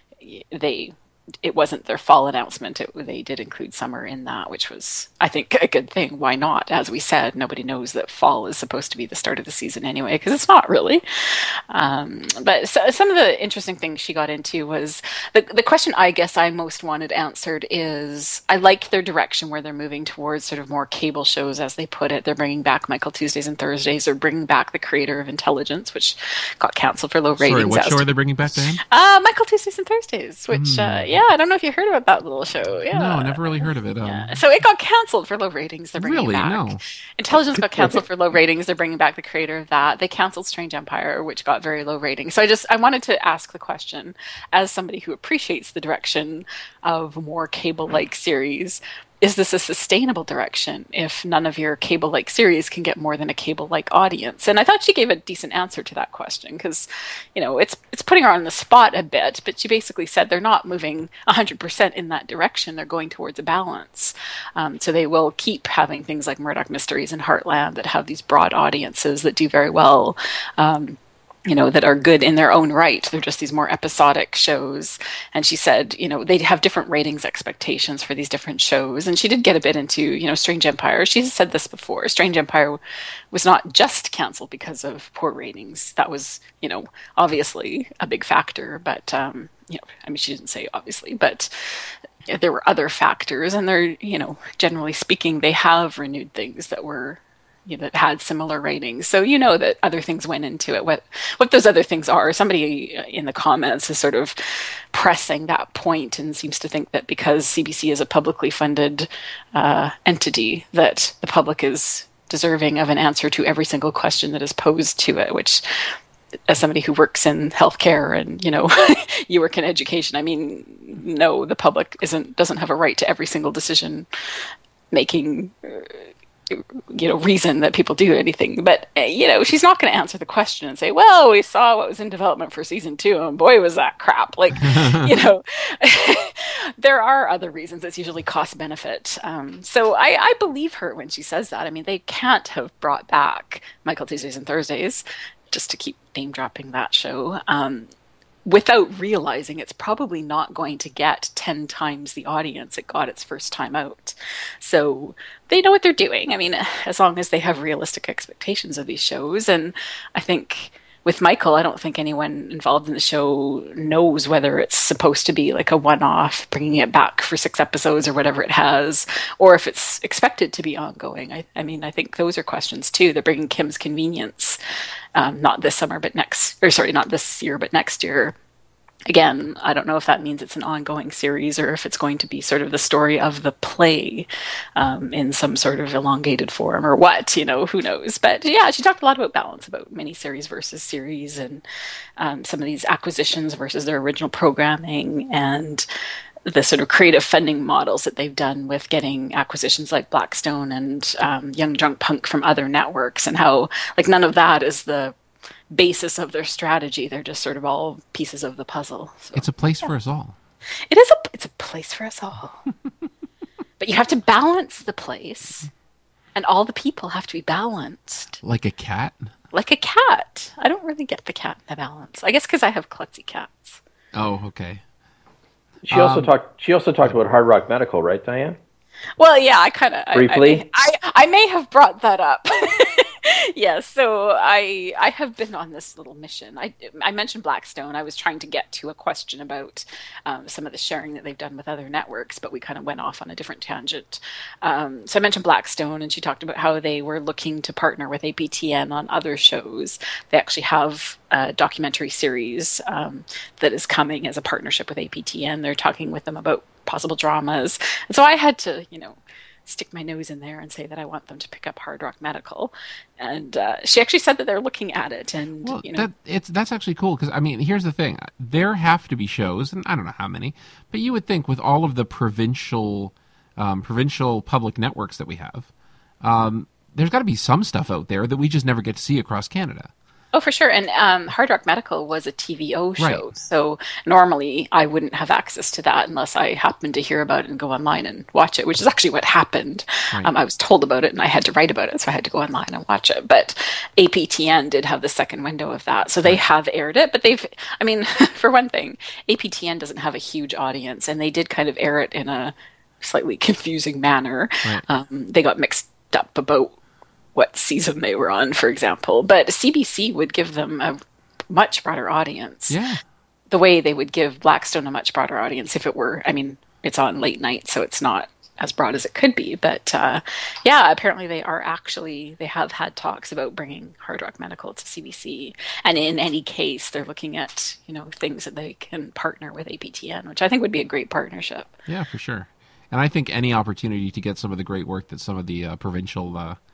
it wasn't their fall announcement. They did include summer in that, which was, I think, a good thing. Why not? As we said, nobody knows that fall is supposed to be the start of the season anyway, because it's not really. But some of the interesting things she got into was the question I guess I most wanted answered is, I like their direction where they're moving towards sort of more cable shows, as they put it. They're bringing back Michael Tuesdays and Thursdays. They're bringing back The Creator of Intelligence, which got canceled for low ratings. Sorry, what show are they bringing back to him? Michael Tuesdays and Thursdays, which, I don't know if you heard about that little show. Yeah. No, never really heard of it. So it got canceled for low ratings. They're bringing Really? it back. No. Intelligence got canceled for low ratings. They're bringing back The Creator of that. They canceled Strange Empire, which got very low ratings. So I wanted to ask the question, as somebody who appreciates the direction of more cable-like series, is this a sustainable direction if none of your cable-like series can get more than a cable-like audience? And I thought she gave a decent answer to that question because, it's putting her on the spot a bit, but she basically said they're not moving 100% in that direction. They're going towards a balance. So they will keep having things like Murdoch Mysteries and Heartland that have these broad audiences that do very well. that are good in their own right. They're just these more episodic shows. And she said, they have different ratings expectations for these different shows. And she did get a bit into, Strange Empire. She's said this before. Strange Empire was not just canceled because of poor ratings. That was, obviously a big factor. But, she didn't say obviously, but there were other factors. And they're, generally speaking, they have renewed things that were that had similar ratings. So that other things went into it. What those other things are, somebody in the comments is sort of pressing that point and seems to think that because CBC is a publicly funded entity, that the public is deserving of an answer to every single question that is posed to it, which, as somebody who works in healthcare and, you work in education, no, the public doesn't have a right to every single decision making reason that people do anything. But, she's not going to answer the question and say, well, we saw what was in development for season 2 and boy, was that crap. Like, there are other reasons. It's usually cost benefit. So I believe her when she says that. They can't have brought back Michael Tuesdays and Thursdays, just to keep name dropping that show, without realizing it's probably not going to get 10 times the audience it got its first time out. So they know what they're doing. As long as they have realistic expectations of these shows. And I think with Michael, I don't think anyone involved in the show knows whether it's supposed to be like a one-off, bringing it back for 6 episodes or whatever it has, or if it's expected to be ongoing. I think those are questions too. They're bringing Kim's Convenience, not this summer, but not this year, but next year. Again, I don't know if that means it's an ongoing series or if it's going to be sort of the story of the play in some sort of elongated form or what, who knows. But yeah, she talked a lot about balance, about miniseries versus series and some of these acquisitions versus their original programming and the sort of creative funding models that they've done with getting acquisitions like Blackstone and Young Drunk Punk from other networks, and how none of that is the basis of their strategy. They're just sort of all pieces of the puzzle. So, it's a place for us all. It's a place for us all. But you have to balance the place, and all the people have to be balanced. Like a cat? Like a cat. I don't really get the cat in the balance. I guess because I have klutzy cats. Oh, okay. She also talked about Hard Rock Medical, right, Diane? Well, yeah, I kind of briefly. I may have brought that up. Yes, so I have been on this little mission. I mentioned Blackstone. I was trying to get to a question about some of the sharing that they've done with other networks, but we kind of went off on a different tangent. So I mentioned Blackstone, and she talked about how they were looking to partner with APTN on other shows. They actually have a documentary series that is coming as a partnership with APTN. They're talking with them about possible dramas. And so I had to, stick my nose in there and say that I want them to pick up Hard Rock Medical. And she actually said that they're looking at it. And well, that's actually cool because here's the thing: there have to be shows, and I don't know how many, but you would think with all of the provincial public networks that we have, there's got to be some stuff out there that we just never get to see across Canada. Oh, for sure. And Hard Rock Medical was a TVO show. Right. So normally I wouldn't have access to that unless I happened to hear about it and go online and watch it, which is actually what happened. Right. I was told about it and I had to write about it, so I had to go online and watch it. But APTN did have the second window of that. So they have aired it. But for one thing, APTN doesn't have a huge audience, and they did kind of air it in a slightly confusing manner. Right. They got mixed up about what season they were on, for example. But CBC would give them a much broader audience. Yeah. The way they would give Blackstone a much broader audience if it were, it's on late night, so it's not as broad as it could be. But apparently they have had talks about bringing Hard Rock Medical to CBC. And in any case, they're looking at, things that they can partner with APTN, which I think would be a great partnership. Yeah, for sure. And I think any opportunity to get some of the great work that some of the provincial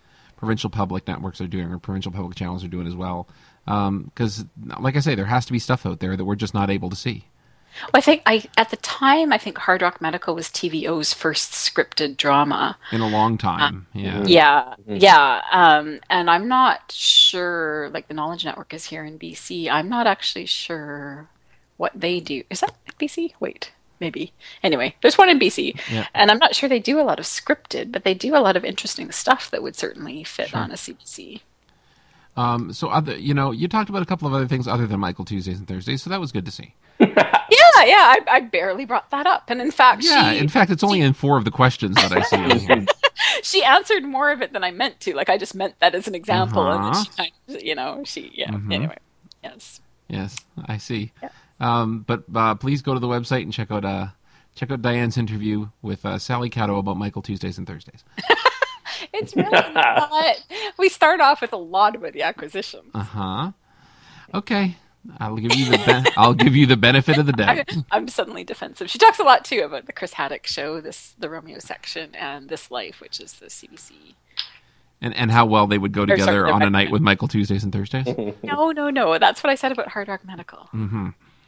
public networks are doing, or provincial public channels are doing as well. Because, like I say, there has to be stuff out there that we're just not able to see. Well, at the time, I think Hard Rock Medical was TVO's first scripted drama. In a long time, yeah. Yeah, yeah. And I'm not sure, the Knowledge Network is here in BC. I'm not actually sure what they do. Is that BC? Wait. Maybe. Anyway, there's one in BC. Yeah. And I'm not sure they do a lot of scripted, but they do a lot of interesting stuff that would certainly fit on a CBC. So other, you talked about a couple of other things other than Michael Tuesdays and Thursdays, so that was good to see. Yeah. I barely brought that up, and in fact, it's only in 4 of the questions that I see on here. She answered more of it than I meant to. Like I just meant that as an example, and then she kind of, Anyway, yes. Yes, I see. Yeah. But please go to the website and check out Diane's interview with Sally Cato about Michael Tuesdays and Thursdays. It's really not. We start off with a lot about the acquisition. Okay. I'll give you the benefit of the doubt. I'm suddenly defensive. She talks a lot too about the Chris Haddock show, the Romeo section, and This Life, which is the CBC. And how well they would go together on a night with Michael Tuesdays and Thursdays? No. That's what I said about Hard Rock Medical. Mm-hmm.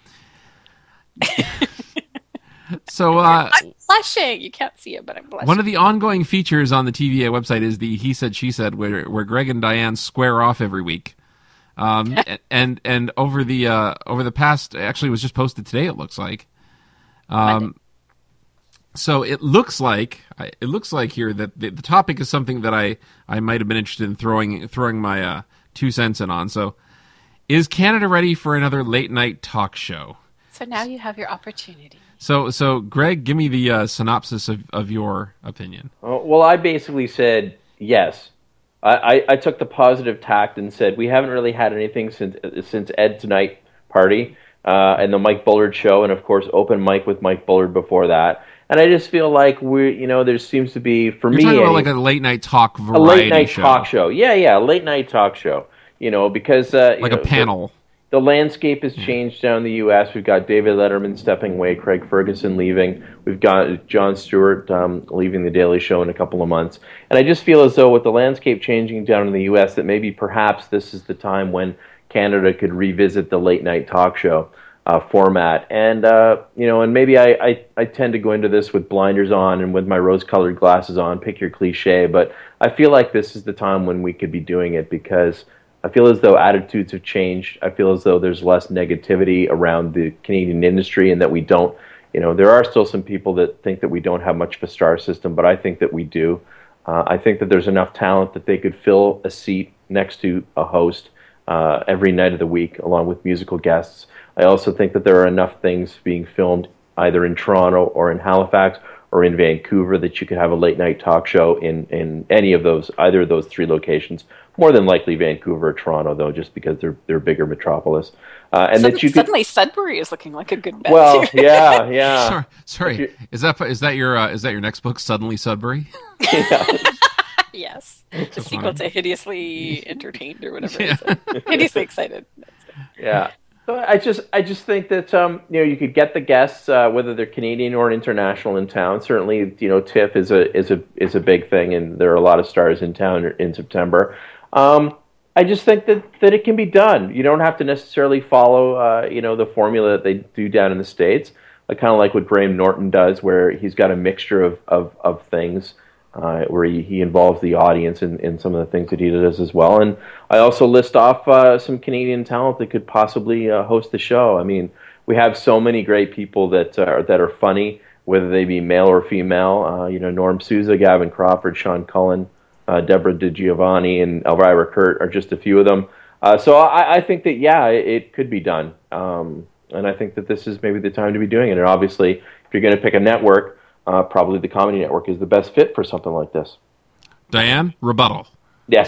So I'm blushing. You can't see it, but I'm blushing. One of the ongoing features on the TVA website is the He Said, She Said, where Greg and Diane square off every week. And over the past, actually, it was just posted today. It looks like, so it looks like here that the topic is something that I might have been interested in throwing my 2 cents in on. So, is Canada ready for another late night talk show? So now you have your opportunity. So Greg, give me the synopsis of your opinion. Well, I basically said yes. I took the positive tact and said we haven't really had anything since Ed Tonight Party and the Mike Bullard show, and of course Open Mic with Mike Bullard before that. And I just feel like there seems to be You're talking about like a late night talk variety show. A late night talk show. Yeah, a late night talk show. Because like a panel. The landscape has changed down in the U.S. We've got David Letterman stepping away, Craig Ferguson leaving. We've got Jon Stewart leaving The Daily Show in a couple of months. And I just feel as though with the landscape changing down in the U.S. that maybe perhaps this is the time when Canada could revisit the late night talk show format. And, and maybe I tend to go into this with blinders on and with my rose-colored glasses on, pick your cliche, but I feel like this is the time when we could be doing it because I feel as though attitudes have changed. I feel as though there's less negativity around the Canadian industry and that we don't, there are still some people that think that we don't have much of a star system, but I think that we do. I think that there's enough talent that they could fill a seat next to a host every night of the week along with musical guests. I also think that there are enough things being filmed either in Toronto or in Halifax or in Vancouver that you could have a late night talk show in either of those 3 locations. More than likely Vancouver or Toronto, though, just because they're bigger metropolis. Suddenly Sudbury is looking like a good bet. Well, yeah. Sorry. Is that your next book, Suddenly Sudbury? Yeah. Yes. The sequel to Hideously Entertained or whatever it is. Hideously Excited. Yeah. So I just think that you could get the guests whether they're Canadian or international in town. Certainly, TIFF is a big thing, and there are a lot of stars in town in September. I just think that it can be done. You don't have to necessarily follow the formula that they do down in the States. I kind of like what Graham Norton does, where he's got a mixture of things. Where he involves the audience in some of the things that he does as well. And I also list off some Canadian talent that could possibly host the show. I mean, we have so many great people that are funny, whether they be male or female. Norm Souza, Gavin Crawford, Sean Cullen, Deborah DiGiovanni, and Elvira Kurt are just a few of them. So I think that, it could be done. And I think that this is maybe the time to be doing it. And obviously, if you're going to pick a network, probably the Comedy Network is the best fit for something like this. Diane, rebuttal. Yes.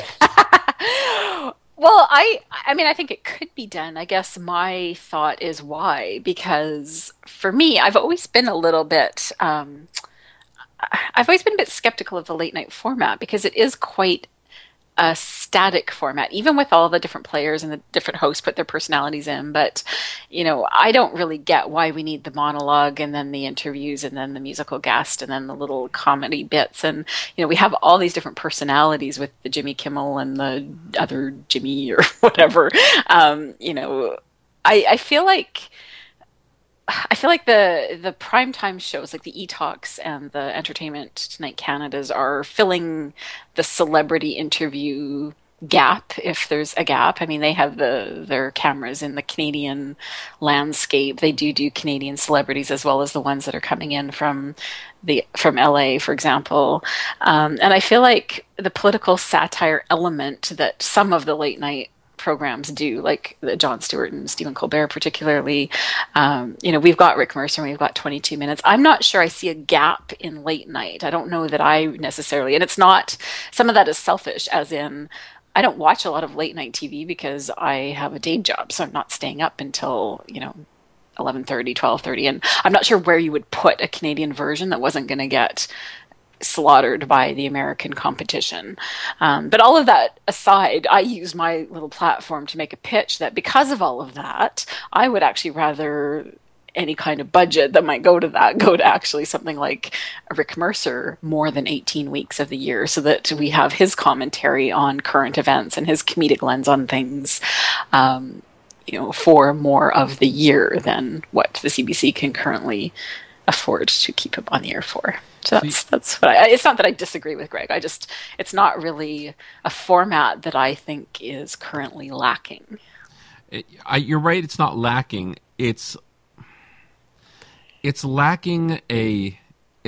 Well, I think it could be done. I guess my thought is why. Because for me, I've always been a bit skeptical of the late night format because it is quite a static format, even with all the different players and the different hosts put their personalities in. But, I don't really get why we need the monologue and then the interviews and then the musical guest and then the little comedy bits. And, we have all these different personalities with the Jimmy Kimmel and the other Jimmy or whatever. I feel like the primetime shows like the E-Talks and the Entertainment Tonight Canadas are filling the celebrity interview gap, if there's a gap. I mean, they have their cameras in the Canadian landscape. They do Canadian celebrities as well as the ones that are coming in from LA, for example. And I feel like the political satire element that some of the late night programs do, like Jon Stewart and Stephen Colbert particularly. We've got Rick Mercer and we've got 22 Minutes. I'm not sure I see a gap in late night. I don't know that I necessarily, and it's not, some of that is selfish, as in, I don't watch a lot of late night TV because I have a day job, so I'm not staying up until, 11:30, 12:30, and I'm not sure where you would put a Canadian version that wasn't going to get slaughtered by the American competition. But all of that aside, I use my little platform to make a pitch that because of all of that, I would actually rather any kind of budget that might go to actually something like Rick Mercer more than 18 weeks of the year, so that we have his commentary on current events and his comedic lens on things, for more of the year than what the CBC can currently afford to keep him on the air for. So that's what it's not that I disagree with Greg. It's not really a format that I think is currently lacking. You're right. It's not lacking. It's lacking a.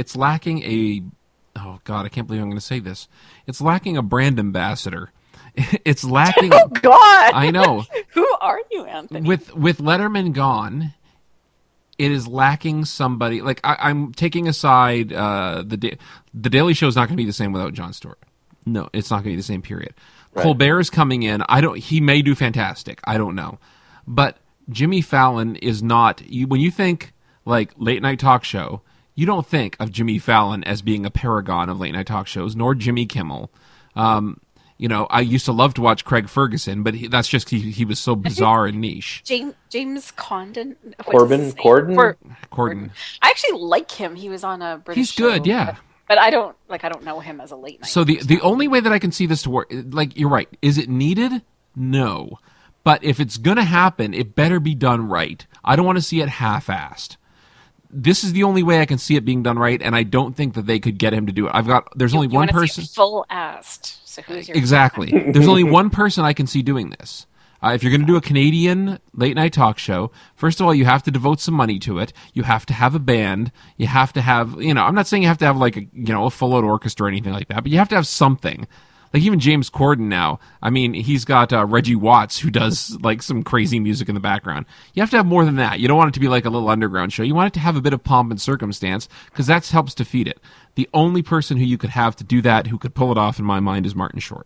Oh God, I can't believe I'm going to say this. It's lacking a brand ambassador. It's lacking. Oh God, I know. Who are you, Anthony? With Letterman gone, it is lacking somebody. Like I'm taking aside the Daily Show is not going to be the same without Jon Stewart. No, it's not going to be the same. Period. Right. Colbert's coming in. He may do fantastic. I don't know, but Jimmy Fallon is not. When you think like late night talk show, you don't think of Jimmy Fallon as being a paragon of late night talk shows, nor Jimmy Kimmel. I used to love to watch Craig Ferguson, but that's just he was so bizarre and niche. James Corden? Corden. I actually like him. He was on a British show. He's good, yeah. But I don't know him as a late night. So the only way that I can see this to work, like you're right, is it needed? No. But if it's going to happen, it better be done right. I don't want to see it half-assed. This is the only way I can see it being done right, and I don't think that they could get him to do it. There's only one person. Full-assed. So who's your exactly? There's only one person I can see doing this. If you're going to do a Canadian late night talk show, first of all, you have to devote some money to it. You have to have a band. You have to have, I'm not saying you have to have like a full out orchestra or anything like that, but you have to have something. Like even James Corden now, I mean, he's got Reggie Watts who does like some crazy music in the background. You have to have more than that. You don't want it to be like a little underground show. You want it to have a bit of pomp and circumstance because that helps to feed it. The only person who you could have to do that, who could pull it off in my mind, is Martin Short.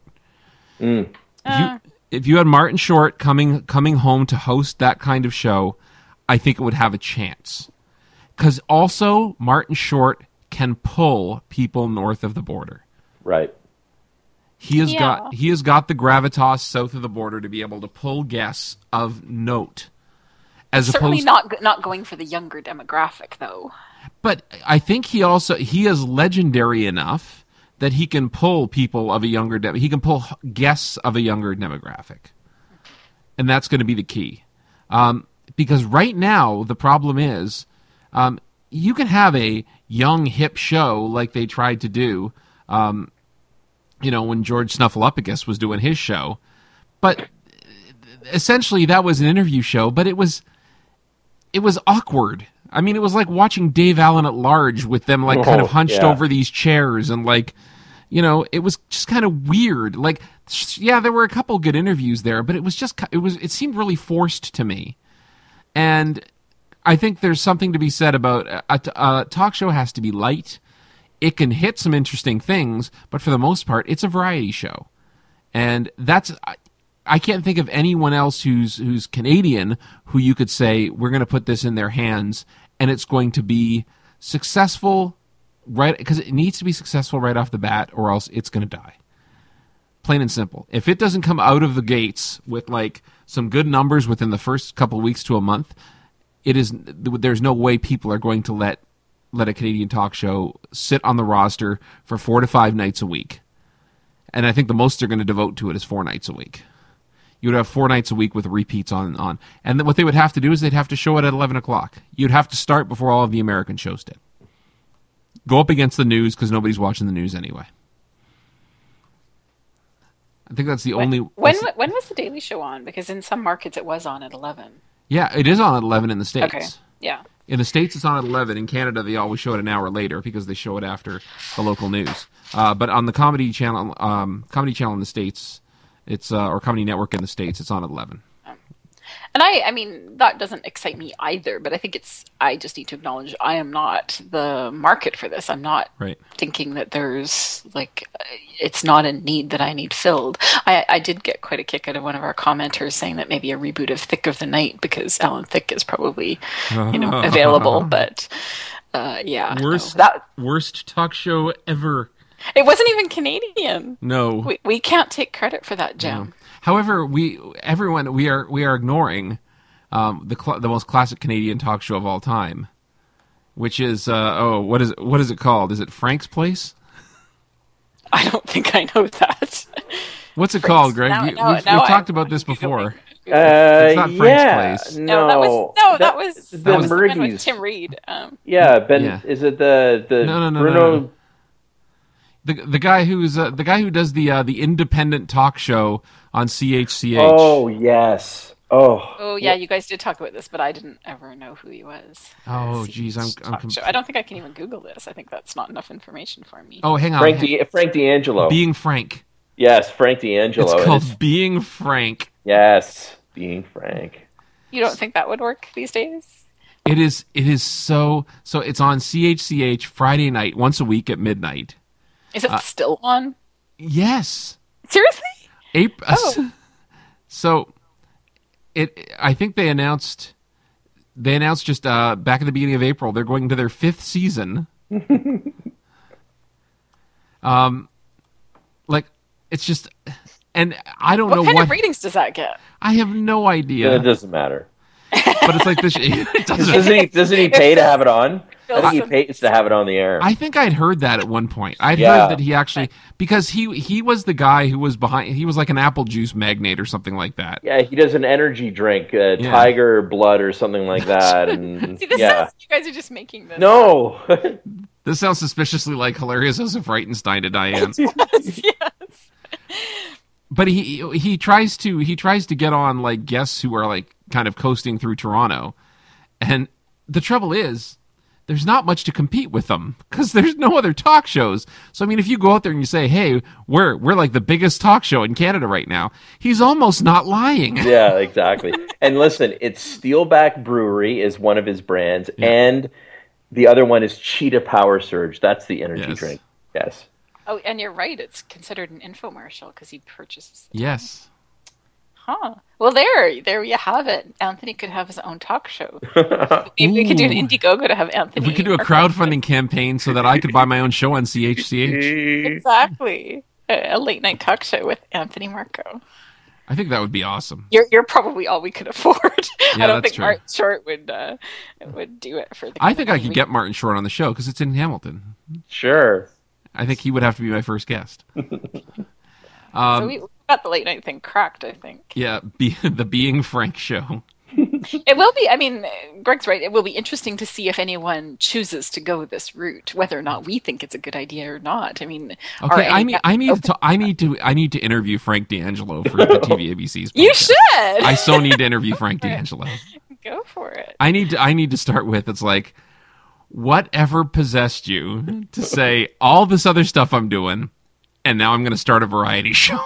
If you had Martin Short coming home to host that kind of show, I think it would have a chance. Because also, Martin Short can pull people north of the border. Right. He has got the gravitas south of the border to be able to pull guests of note. Certainly not going for the younger demographic, though. But I think he is legendary enough that he can pull people of a younger he can pull guests of a younger demographic. And that's going to be the key. Because right now, the problem is, you can have a young, hip show like they tried to do, when George Snuffleupagus was doing his show. But essentially, that was an interview show, but it was awkward. I mean, it was like watching Dave Allen at Large with them kind of hunched over these chairs and it was just kind of weird. Like, yeah, there were a couple good interviews there, but it seemed really forced to me. And I think there's something to be said about a talk show has to be light. It can hit some interesting things, but for the most part, it's a variety show. And I can't think of anyone else who's Canadian who you could say, we're going to put this in their hands and it's going to be successful right, because it needs to be successful right off the bat or else it's going to die. Plain and simple. If it doesn't come out of the gates with like some good numbers within the first couple of weeks to a month, there's no way people are going to let a Canadian talk show sit on the roster for 4 to 5 nights a week. And I think the most they're going to devote to it is 4 nights a week. You would have 4 nights a week with repeats on. And then what they would have to do is they'd have to show it at 11 o'clock. You'd have to start before all of the American shows did. Go up against the news because nobody's watching the news anyway. I think that's the only. When was the Daily Show on? Because in some markets it was on at 11. Yeah, it is on at 11 in the States. Okay. Yeah. In the States, it's on at 11. In Canada, they always show it an hour later because they show it after the local news. But on the Comedy Channel in the States, it's or Comedy Network in the States, it's on at 11. And I mean, that doesn't excite me either, but I think I just need to acknowledge I am not the market for this. I'm not Right. thinking that there's, like, it's not a need that I need filled. I did get quite a kick out of one of our commenters saying that maybe a reboot of Thick of the Night, because Alan Thicke is probably, available, but, yeah. Worst talk show ever. It wasn't even Canadian. No. We can't take credit for that, Jim. However, we are ignoring the most classic Canadian talk show of all time, which is what is it called? Is it Frank's Place? I don't think I know that. What's it called, Greg? We've talked about this before. It's not Frank's Place. No, that was the one with Murgys. Tim Reid. Yeah. Is it the No. Bruno? The guy who does the independent talk show on CHCH. Oh yes. Oh yeah, you guys did talk about this, but I didn't ever know who he was. Oh geez, I'm I don't think I can even Google this. I think that's not enough information for me. Oh, hang on. Frank D'Angelo. Being Frank. Yes, Frank D'Angelo. It's called Being Frank. Yes, Being Frank. You don't think that would work these days? It is so it's on CHCH Friday night, once a week at midnight. Is it still on? Yes. Seriously? April. Oh. So I think they announced just back at the beginning of April they're going to their 5th season. Like it's just, and I don't know what kind of ratings does that get. I have no idea. It doesn't matter. But it's like this. Doesn't he pay to have it on? I think he pays to have it on the air. I think I'd heard that at one point. I'd heard that he actually, because he was the guy who was behind. He was like an apple juice magnate or something like that. Yeah, he does an energy drink, Tiger Blood or something like that. And See, this sounds, you guys are just making this. No. This sounds suspiciously like Hilarious Joseph Reitenstein to Diane. Yes. But he tries to get on like guests who are like kind of coasting through Toronto, and the trouble is there's not much to compete with them because there's no other talk shows. So I mean, if you go out there and you say, "Hey, we're like the biggest talk show in Canada right now," he's almost not lying. Yeah, exactly. And listen, it's Steelback Brewery is one of his brands, and the other one is Cheetah Power Surge. That's the energy drink. Yes. Oh, and you're right. It's considered an infomercial because he purchases. Yes. Huh. Well, there you have it. Anthony could have his own talk show. Maybe we could do an Indiegogo to have Anthony. We could do a crowdfunding campaign so that I could buy my own show on CHCH. Exactly. A late night talk show with Anthony Marco. I think that would be awesome. You're probably all we could afford. Yeah, I don't think true. Martin Short would do it for the. I think I could get Martin Short on the show because it's in Hamilton. Sure. I think he would have to be my first guest. So we got the late night thing cracked, I think. Yeah, the Being Frank show. It will be, I mean, Greg's right, it will be interesting to see if anyone chooses to go this route, whether or not we think it's a good idea or not. I mean, okay, I need to interview Frank D'Angelo for the TV ABC's podcast. You should! I so need to interview Frank D'Angelo. Go for it. I need to start with, it's like, whatever possessed you to say all this other stuff I'm doing, and now I'm going to start a variety show?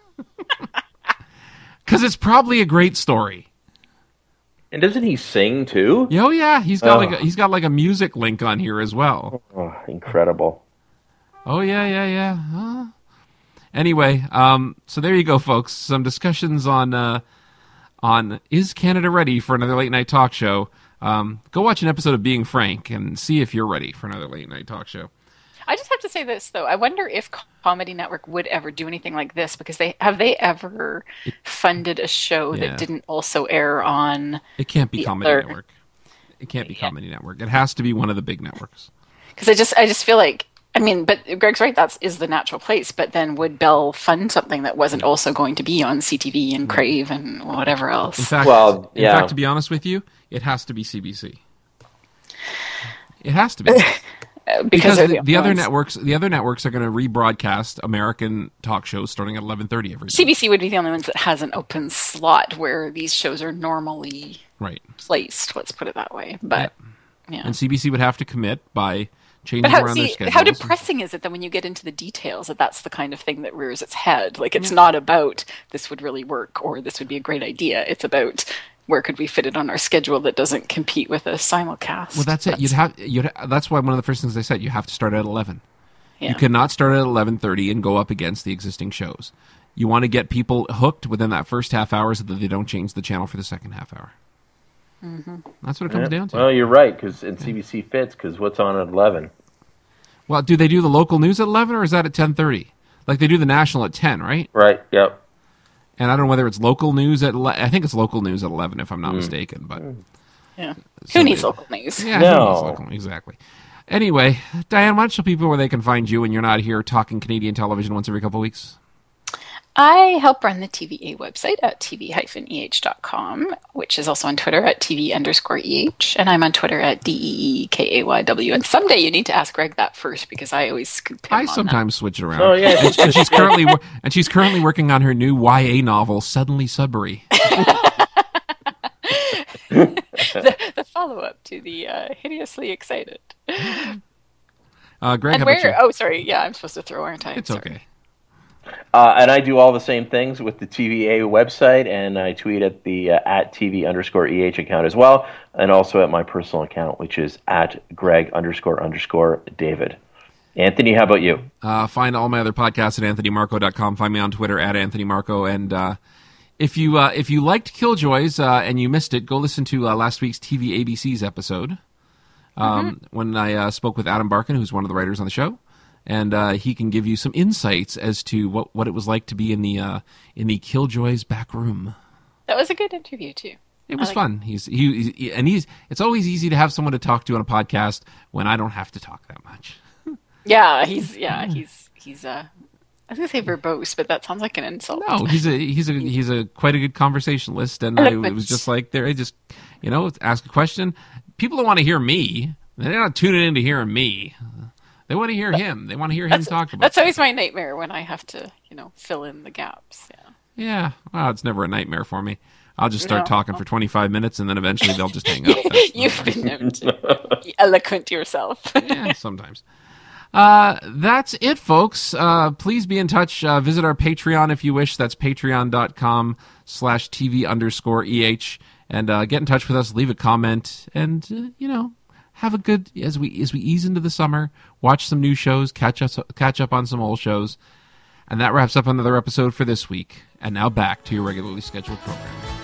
Because it's probably a great story. And doesn't he sing too? Oh yeah, he's got like a music link on here as well. Oh, incredible. Oh yeah. Huh? Anyway, so there you go, folks. Some discussions on is Canada ready for another late night talk show? Go watch an episode of Being Frank and see if you're ready for another late night talk show. I just have to say this though. I wonder if Comedy Network would ever do anything like this, because they ever funded a show that didn't also air on. It can't be Comedy Network. It can't be Comedy Network. It has to be one of the big networks. Because I just feel like, I mean, but Greg's right. That is the natural place. But then would Bell fund something that wasn't also going to be on CTV and Crave and whatever else? In fact, to be honest with you, it has to be CBC. It has to be. because they're the other ones. networks are going to rebroadcast American talk shows starting at 11:30 every day. CBC would be the only ones that has an open slot where these shows are normally Right. placed. Let's put it that way. But yeah. And CBC would have to commit by changing But around their schedules. how depressing is it that when you get into the details that that's the kind of thing that rears its head? Like, it's not about this would really work or this would be a great idea. It's about where could we fit it on our schedule that doesn't compete with a simulcast. Well, that's it. That's why one of the first things I said, you have to start at 11. Yeah. You cannot start at 11:30 and go up against the existing shows. You want to get people hooked within that first half hour so that they don't change the channel for the second half hour. Mm-hmm. That's what it comes down to. Well, you're right, because CBC fits, because what's on at 11? Well, do they do the local news at 11 or is that at 10:30? Like they do the national at 10, right? Right, yep. And I don't know whether it's local news at I think it's local news at 11 if I'm not mistaken, but Yeah. So Who needs they- local news? yeah, No. who needs local, exactly. Anyway, Diane, why don't you tell people where they can find you when you're not here talking Canadian television once every couple of weeks? I help run the TVA website at tv-eh.com, which is also on Twitter at TV_EH, and I'm on Twitter at DEEKAYW. And someday you need to ask Greg that first because I always scoop him I on sometimes switch it around. Oh, yeah. And she's currently working on her new YA novel, Suddenly Sudbury. that. The follow-up to the Hideously Excited. Greg, And how about you? where? Oh, sorry. Yeah, I'm supposed to throw, aren't I? It's Sorry. okay. And I do all the same things with the TVA website, and I tweet at the at TV_EH account as well, and also at my personal account, which is at Greg__David. Anthony, how about you? Find all my other podcasts at anthonymarco.com. Find me on Twitter at anthonymarco. And if you liked Killjoys and you missed it, go listen to last week's TV ABC's episode when I spoke with Adam Barkin, who's one of the writers on the show. And he can give you some insights as to what it was like to be in the Killjoys back room. That was a good interview, too. It was fun. It's always easy to have someone to talk to on a podcast when I don't have to talk that much. Yeah, he's I was gonna say verbose, but that sounds like an insult. No, he's a quite a good conversationalist, and it was just like there. I just ask a question. People don't want to hear me. They're not tuning in to hearing me. They want to hear him. They want to hear him talk about. That's always my nightmare when I have to, fill in the gaps. Yeah. Yeah. Well, it's never a nightmare for me. I'll just start talking for 25 minutes, and then eventually they'll just hang up. You've been known to be eloquent yourself. Yeah, sometimes. That's it, folks. Please be in touch. Visit our Patreon if you wish. That's patreon.com/TV_EH. And get in touch with us. Leave a comment. And, have a good, as we ease into the summer, watch some new shows, catch up on some old shows. And that wraps up another episode for this week. And now back to your regularly scheduled program.